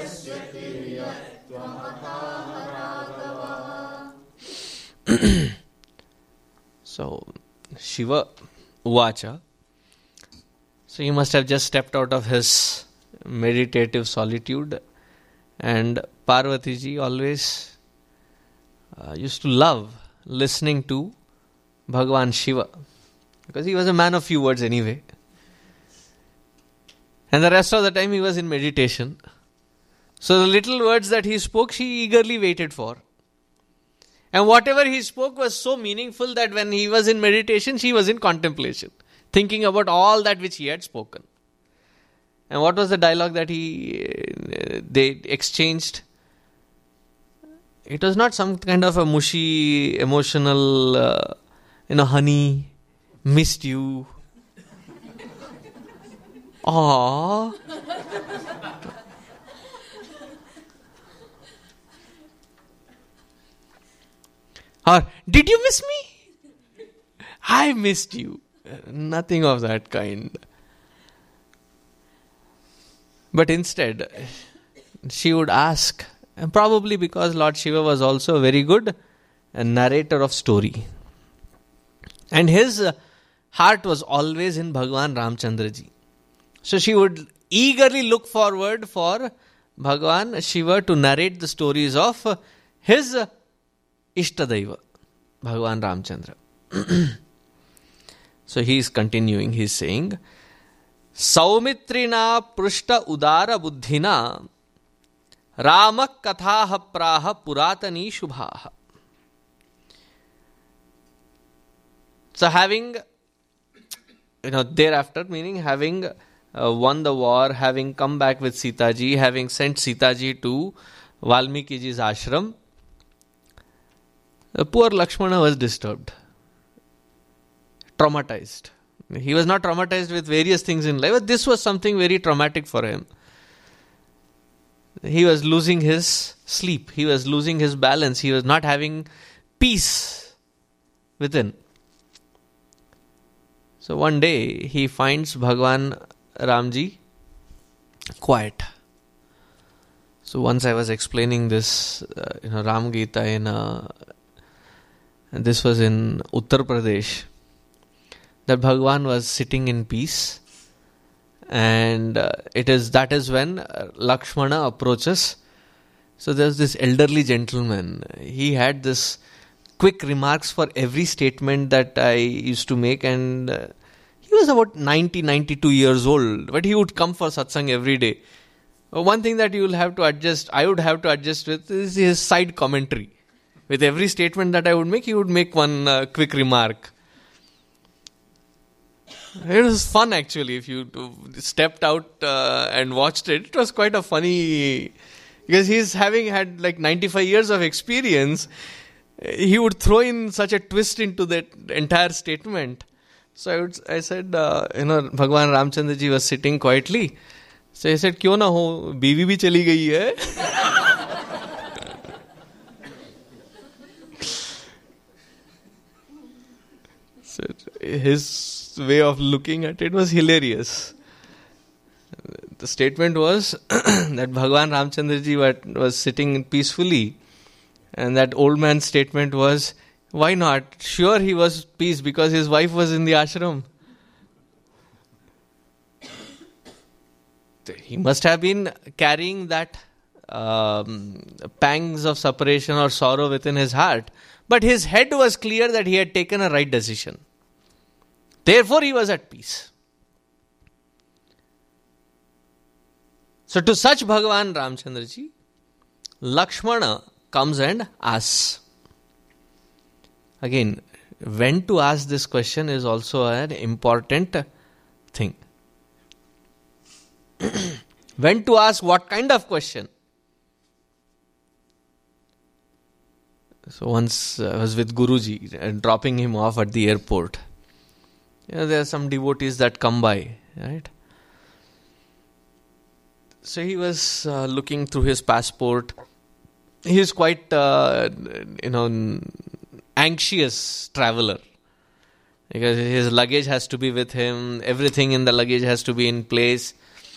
So, Shiva Uvacha. So, he must have just stepped out of his meditative solitude, and Parvati ji always uh, used to love listening to Bhagavan Shiva, because he was a man of few words anyway. And the rest of the time he was in meditation. So the little words that he spoke, she eagerly waited for. And whatever he spoke was so meaningful that when he was in meditation, she was in contemplation, thinking about all that which he had spoken. And what was the dialogue that he uh, they exchanged? It was not some kind of a mushy, emotional, uh, you know, honey, missed you. Aww. Or, did you miss me? I missed you. Nothing of that kind. But instead, she would ask, and probably because Lord Shiva was also a very good narrator of story. And his heart was always in Bhagavan Ramchandra ji. So she would eagerly look forward for Bhagavan Shiva to narrate the stories of his Ishtadaiva, Bhagavan Ramchandra. So he is continuing, he is saying, Saumitrina prushta udara buddhina Ramah kathaha praha puratani shubhaha. So having, you know, thereafter, meaning having uh, won the war, having come back with Sita ji, having sent Sita ji to Valmiki ji's ashram, the poor Lakshmana was disturbed, traumatized. He was not traumatized with various things in life, but this was something very traumatic for him. He was losing his sleep. He was losing his balance. He was not having peace within. So one day he finds Bhagavan Ramji quiet. So once I was explaining this, uh, you know, Ram Gita in a, and this was in Uttar Pradesh, that Bhagavan was sitting in peace, and uh, it is that is when uh, Lakshmana approaches. So there's this elderly gentleman. He had this quick remarks for every statement that I used to make, and uh, he was about ninety, ninety-two years old, but he would come for satsang every day. Uh, one thing that you will have to adjust, I would have to adjust with, is his side commentary. With every statement that I would make, he would make one uh, quick remark. It was fun actually. If you stepped out uh, and watched it, it was quite a funny, because he's having had like ninety-five years of experience. He would throw in such a twist into that entire statement. So I, would, I said, uh, you know, Bhagavan Ramchandra ji was sitting quietly. So he said, "Kyun na ho, biwi bhi chali gayi hai." So his way of looking at it was hilarious. The statement was that Bhagavan Ramchandra ji was sitting peacefully, and that old man's statement was, why not? Sure, he was peace because his wife was in the ashram. he must have been carrying that um, pangs of separation or sorrow within his heart. But his head was clear that he had taken a right decision. Therefore, he was at peace. So to such Bhagavan Ramchandraji, Lakshmana comes and asks. Again, when to ask this question is also an important thing. When to ask what kind of question? So once I was with Guruji and dropping him off at the airport. You know, there are some devotees that come by, right? So he was uh, looking through his passport. He is quite, uh, you know, anxious traveler. Because his luggage has to be with him. Everything in the luggage has to be in place.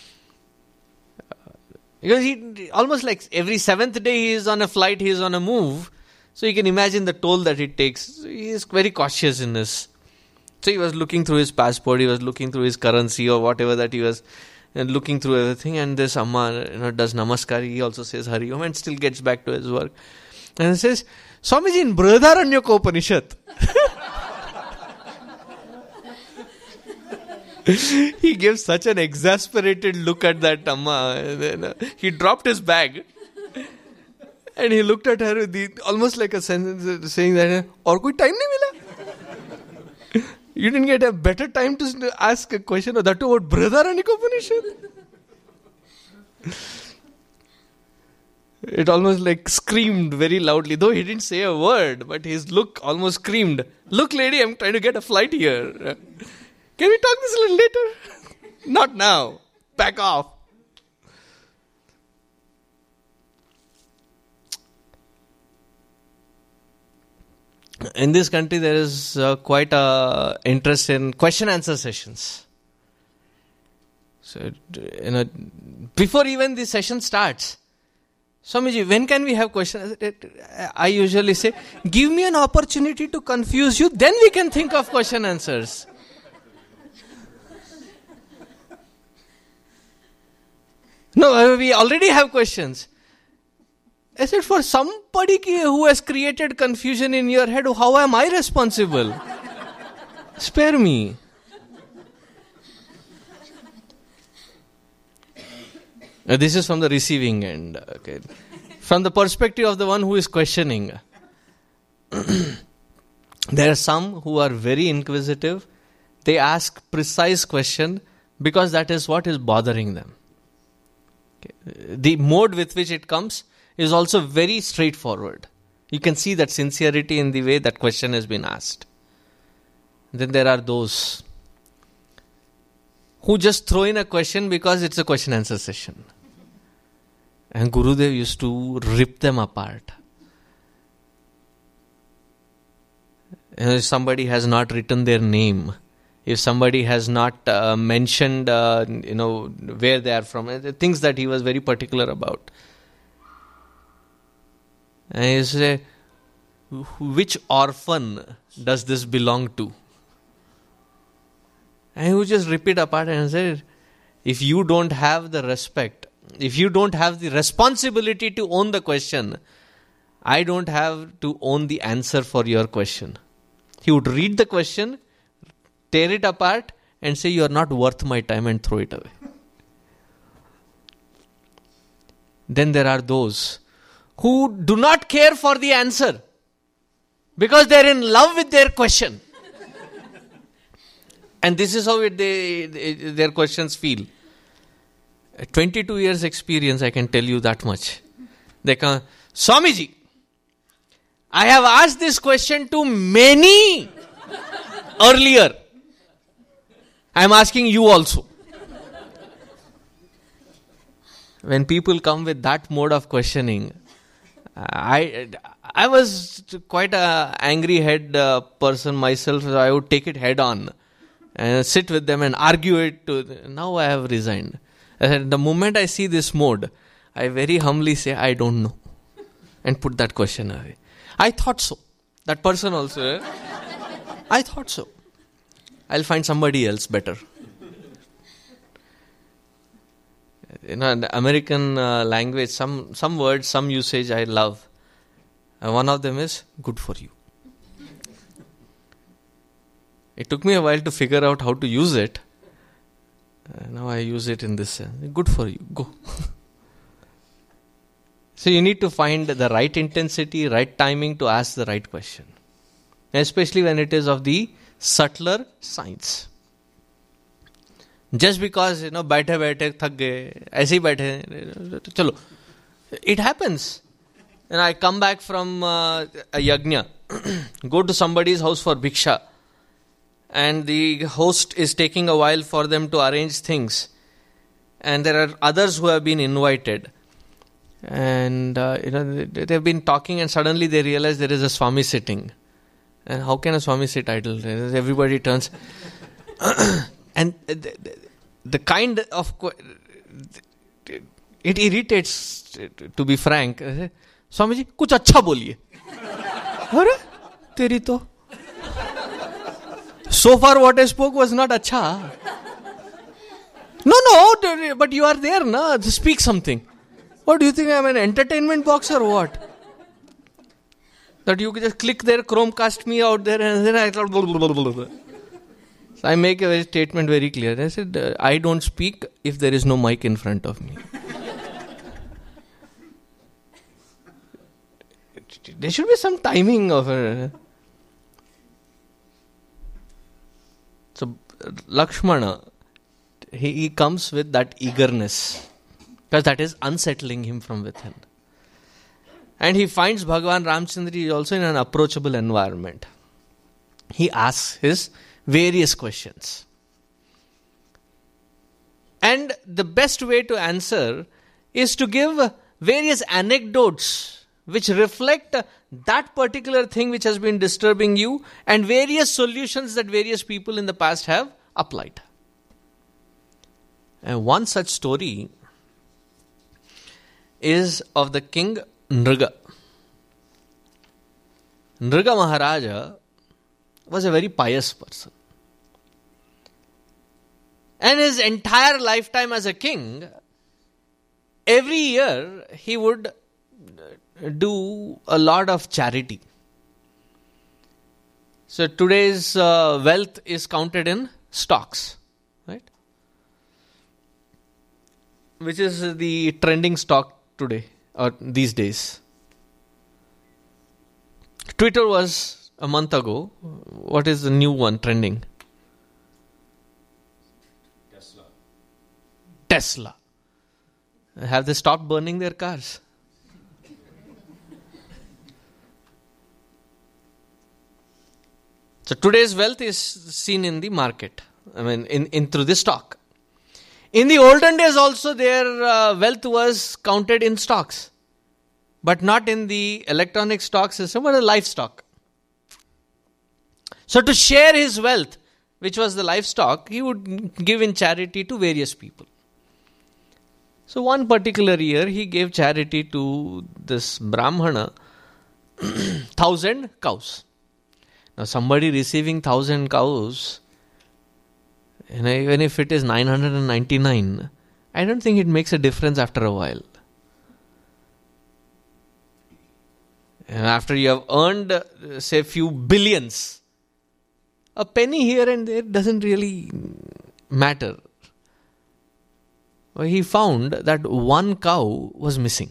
Because he, almost like every seventh day he is on a flight, he is on a move. So you can imagine the toll that it takes. He is very cautious in this. So he was looking through his passport, he was looking through his currency or whatever that he was and looking through everything, and this Amma, you know, does namaskar. He also says Hari Om and still gets back to his work. And he says, Swamiji, in Brihadaranyaka Upanishad, he gives such an exasperated look at that Amma. And then, uh, he dropped his bag and he looked at her with the, almost like a sentence saying that, "Aur koi time nahi mila?" You didn't get a better time to ask a question or that too about Brihadaranyaka Upanishad? It almost like screamed very loudly, though he didn't say a word, but his look almost screamed, "Look lady, I'm trying to get a flight here. Can we talk this a little later?" Not now. Back off. In this country, there is uh, quite a interest in question answer sessions. So, you know, before even the session starts, Swamiji, when can we have questions? I usually say, give me an opportunity to confuse you, then we can think of question answers. No, we already have questions. I said, for somebody who has created confusion in your head, how am I responsible? Spare me. Now, this is from the receiving end. Okay. From the perspective of the one who is questioning, there are some who are very inquisitive. They ask precise question because that is what is bothering them. Okay. The mode with which it comes is also very straightforward. You can see that sincerity in the way that question has been asked. Then there are those who just throw in a question because it's a question answer session. And Gurudev used to rip them apart. And if somebody has not written their name, if somebody has not uh, mentioned, uh, you know, where they are from, things that he was very particular about. And he say, which orphan does this belong to? And he would just rip it apart and say, if you don't have the respect, if you don't have the responsibility to own the question, I don't have to own the answer for your question. He would read the question, tear it apart and say, you are not worth my time, and throw it away. Then there are those who do not care for the answer because they are in love with their question. And this is how it, they, they, their questions feel. twenty-two years experience, I can tell you that much. They come, Swamiji, I have asked this question to many earlier. I am asking you also. When people come with that mode of questioning, I I was quite a angry head uh, person myself. So I would take it head on and sit with them and argue it. To now I have resigned. I said, the moment I see this mode, I very humbly say, I don't know, and put that question away. I thought so. That person also. Eh? I thought so. I'll find somebody else better. You know, in the American uh, language, some, some words, some usage I love. And one of them is good for you. It took me a while to figure out how to use it. Uh, now I use it in this sense. Good for you. Go. So you need to find the right intensity, right timing to ask the right question. Especially when it is of the subtler signs. Just because, you know, बैठे बैठे थक गए, ऐसे ही बैठे, चलो. It happens. And I come back from uh, a yajna, go to somebody's house for bhiksha, and the host is taking a while for them to arrange things. And there are others who have been invited. And uh, you know, they have been talking, and suddenly they realize there is a Swami sitting. And how can a Swami sit idle? Everybody turns. And the, the kind of... It irritates, to be frank. Swami ji, kuch अच्छा बोलिए. अरे, तेरी तो. So far what I spoke was not अच्छा. No, no, but you are there, na? Speak something. What do you think? I am an entertainment box or what? That you can just click there, Chromecast me out there, and then I thought. So I make a very statement very clear. I said, uh, I don't speak if there is no mic in front of me. There should be some timing of it. So Lakshmana, he, he comes with that eagerness, because that is unsettling him from within. And he finds Bhagavan Ramchandra also in an approachable environment. He asks his various questions. And the best way to answer is to give various anecdotes which reflect that particular thing which has been disturbing you, and various solutions that various people in the past have applied. And one such story is of the king Nriga. Nriga Maharaja was a very pious person. And his entire lifetime as a king, every year he would do a lot of charity. So today's uh, wealth is counted in stocks, right? Which is the trending stock today or these days. Twitter was a month ago. What is the new one trending? Tesla. Tesla. Have they stopped burning their cars? So today's wealth is seen in the market. I mean, in, in through the stock. In the olden days also, their uh, wealth was counted in stocks, but not in the electronic stock system, but a livestock. So to share his wealth, which was the livestock, he would give in charity to various people. So one particular year, he gave charity to this Brahmana, thousand cows. Now somebody receiving thousand cows, and even if it is nine hundred ninety-nine, I don't think it makes a difference after a while. And after you have earned, uh, say, few billions, a penny here and there doesn't really matter. Well, he found that one cow was missing,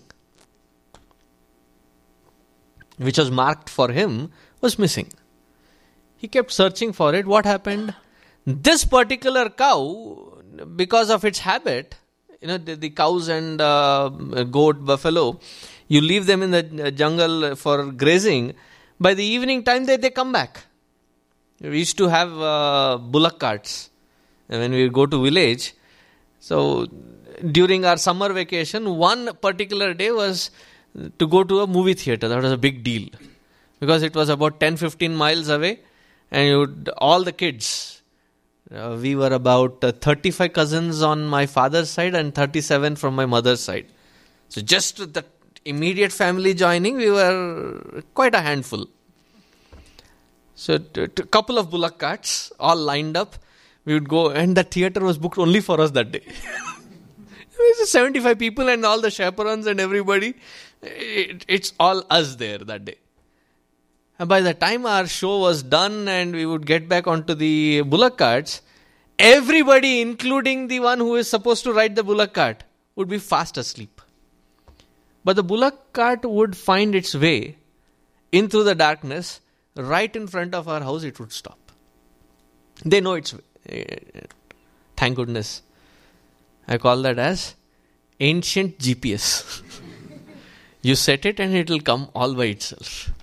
which was marked for him, was missing. He kept searching for it. What happened? This particular cow, because of its habit, you know, the, the cows and uh, goat, buffalo, you leave them in the jungle for grazing. By the evening time, they, they come back. We used to have uh, bullock carts when we go to village. So during our summer vacation, one particular day was to go to a movie theater. That was a big deal, because it was about ten to fifteen miles away. And you would, all the kids, uh, we were about uh, thirty-five cousins on my father's side and thirty-seven from my mother's side. So just the immediate family joining, we were quite a handful. So a couple of bullock carts, all lined up. We would go, and the theater was booked only for us that day. seventy-five people and all the chaperones and everybody. It, it's all us there that day. And by the time our show was done and we would get back onto the bullock carts, everybody, including the one who is supposed to ride the bullock cart, would be fast asleep. But the bullock cart would find its way in through the darkness. Right in front of our house, it would stop. They know its way. Thank goodness. I call that as ancient G P S. You set it and it will come all by itself.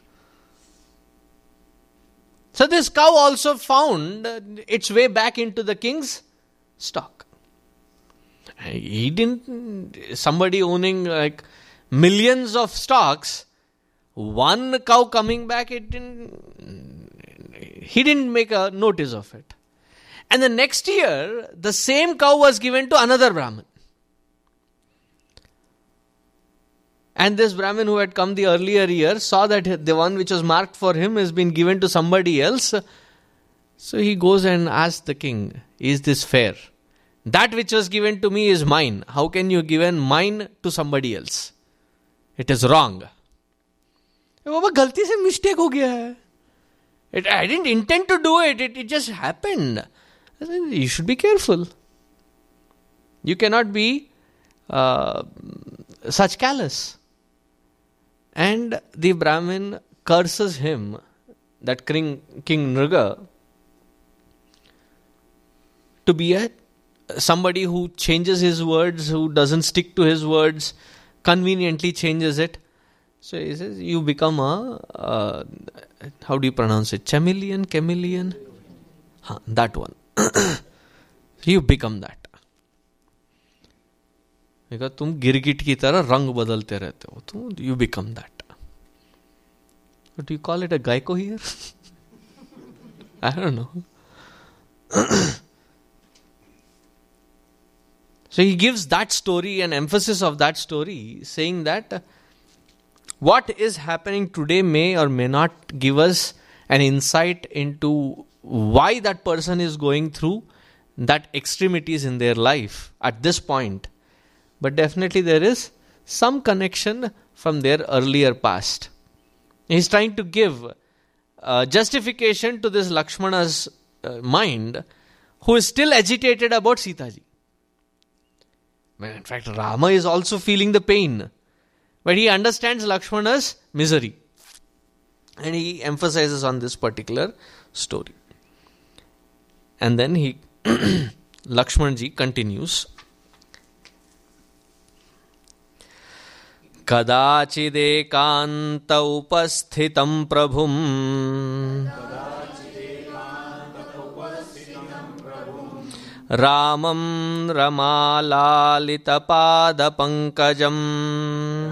So this cow also found its way back into the king's stock. He didn't, somebody owning like millions of stocks, one cow coming back, it didn't, he didn't make a notice of it. And the next year, the same cow was given to another Brahmin. And this Brahmin who had come the earlier year saw that the one which was marked for him has been given to somebody else. So he goes and asks the king, is this fair? That which was given to me is mine. How can you give mine to somebody else? It is wrong. Baba, galti se mistake ho gaya hai. It, I didn't intend to do it. It, it just happened. I said, you should be careful. You cannot be uh, such callous. And the Brahmin curses him, that King, King Nriga, to be a somebody who changes his words, who doesn't stick to his words, conveniently changes it. So he says, you become a, uh, how do you pronounce it? Chameleon, chameleon? Huh, that one. You become that. Because तुम गिरगिट की तरह रंग बदलते रहते हो, तो you become that. What do you call it, a Geico here? I don't know. So he gives that story, an emphasis of that story, saying that what is happening today may or may not give us an insight into why that person is going through that extremities in their life at this point. But definitely there is some connection from their earlier past. He's trying to give uh, justification to this Lakshmana's uh, mind, who is still agitated about Sita ji. In fact, Rama is also feeling the pain. But he understands Lakshmana's misery. And he emphasizes on this particular story. And then he, Lakshman ji continues. Kadachidekanta upasthitam prabhum Ramam Ramalalita pada pankajam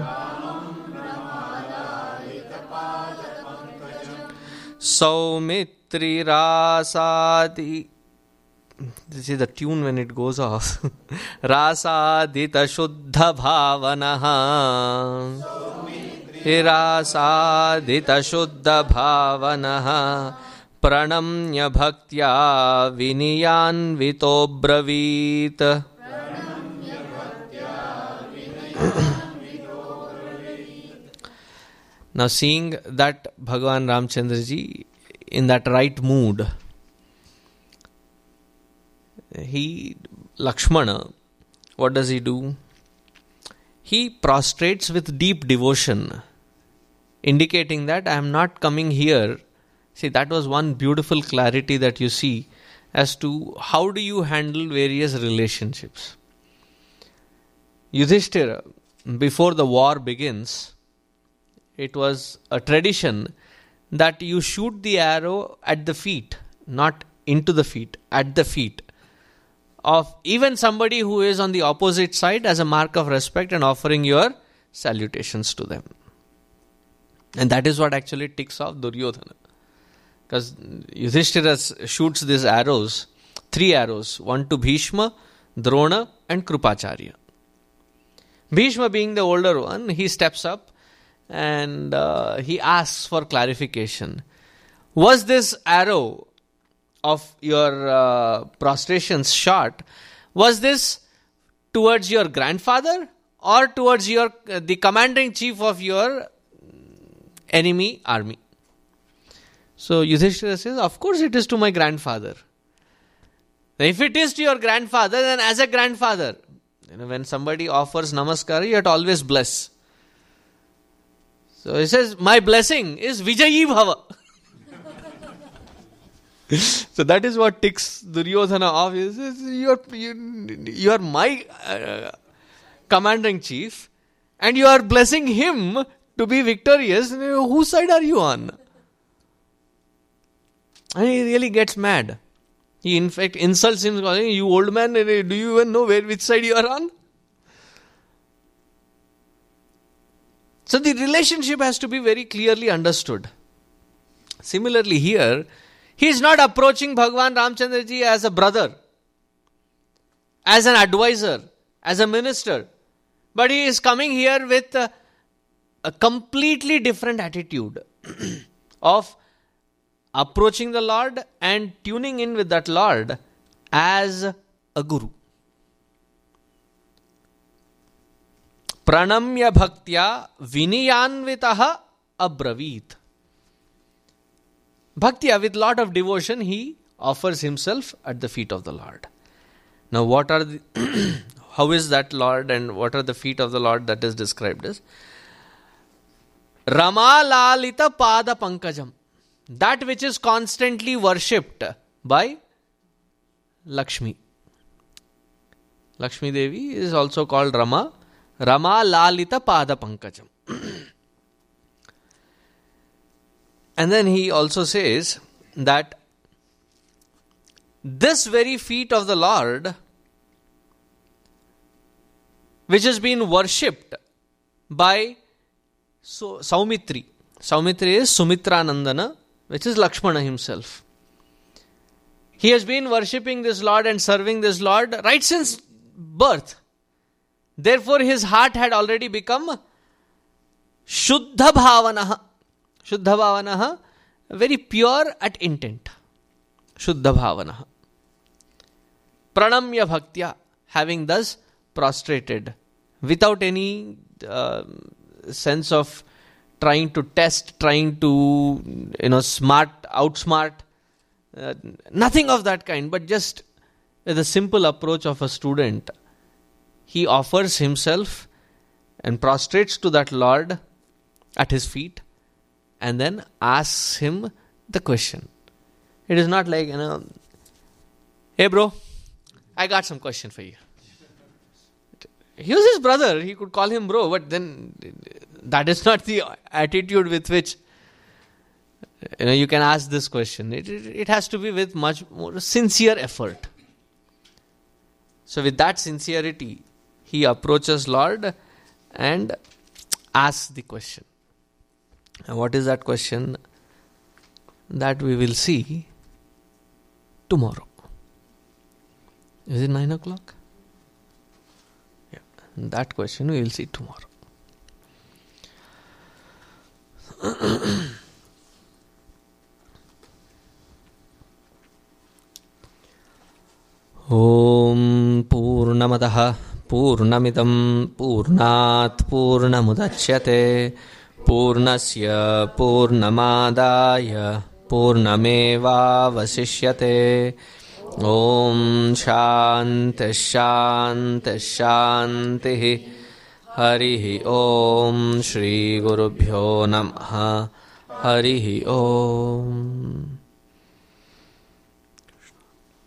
Saumitri rasadi. This is the tune when it goes off. Rasadita shuddha bhavanaha Rasadita shuddha bhavanaha Pranamya bhaktya viniyanvito bravit. Now seeing that Bhagavan Ramchandra ji in that right mood, he, Lakshmana, what does he do? He prostrates with deep devotion, indicating that I am not coming here. See, that was one beautiful clarity that you see as to how do you handle various relationships. Yudhishthira, before the war begins, it was a tradition that you shoot the arrow at the feet, not into the feet, at the feet of even somebody who is on the opposite side as a mark of respect and offering your salutations to them. And that is what actually ticks off Duryodhana. Because Yudhishthira shoots these arrows, three arrows, one to Bhishma, Drona and Krupacharya. Bhishma being the older one, he steps up and uh, he asks for clarification. Was this arrow of your uh, prostrations shot, was this towards your grandfather or towards your uh, the commander in chief of your enemy army? So Yudhishthira says, of course it is to my grandfather. If it is to your grandfather, then as a grandfather, you know, when somebody offers namaskar, you have to always bless. So he says, my blessing is Vijayi Bhava. So that is what ticks Duryodhana off. He says, you are, you, you are my uh, commander in chief, and you are blessing him to be victorious. Whose side are you on? And he really gets mad. He in fact insults him, calling, you old man, do you even know where which side you are on? So the relationship has to be very clearly understood. Similarly here, he is not approaching Bhagwan Ramchandra ji as a brother, as an advisor, as a minister. But he is coming here with a, a completely different attitude of approaching the Lord and tuning in with that Lord as a guru. Pranamya bhaktya viniyanvitaha abravit. Bhaktya, with lot of devotion, he offers himself at the feet of the Lord. Now what are the how is that Lord and what are the feet of the Lord that is described as? Rama lalita pada pankajam. That which is constantly worshipped by Lakshmi. Lakshmi Devi is also called Rama. Rama lalita pada pankajam. And then he also says that this very feet of the Lord, which has been worshipped by so, Saumitri. Saumitri is Sumitra Nandana, which is Lakshmana himself. He has been worshipping this Lord and serving this Lord right since birth. Therefore, his heart had already become Shuddha Bhavanaha. Shuddha Bhavanaha, very pure at intent. Shuddha Bhavanaha. Pranamya Bhaktya, having thus prostrated without any uh, sense of trying to test, trying to, you know, smart, outsmart, uh, nothing of that kind, but just the simple approach of a student. He offers himself and prostrates to that Lord at his feet and then asks him the question. It is not like, you know, hey bro, I got some question for you. He was his brother, he could call him bro, but then that is not the attitude with which, you know, you can ask this question. It, it, it has to be with much more sincere effort. So with that sincerity, he approaches Lord and asks the question. And what is that question? That we will see tomorrow. Is it nine o'clock? Yeah. That question we will see tomorrow. Om Purnamadaha Purnamidam Purnat Purnamudachyate Purnasya Purnamadaya Purnameva Vasishyate. Om Shanti Shanti Shanti. Harihi Om Shri Gurubhyo Namaha. Harihi Om.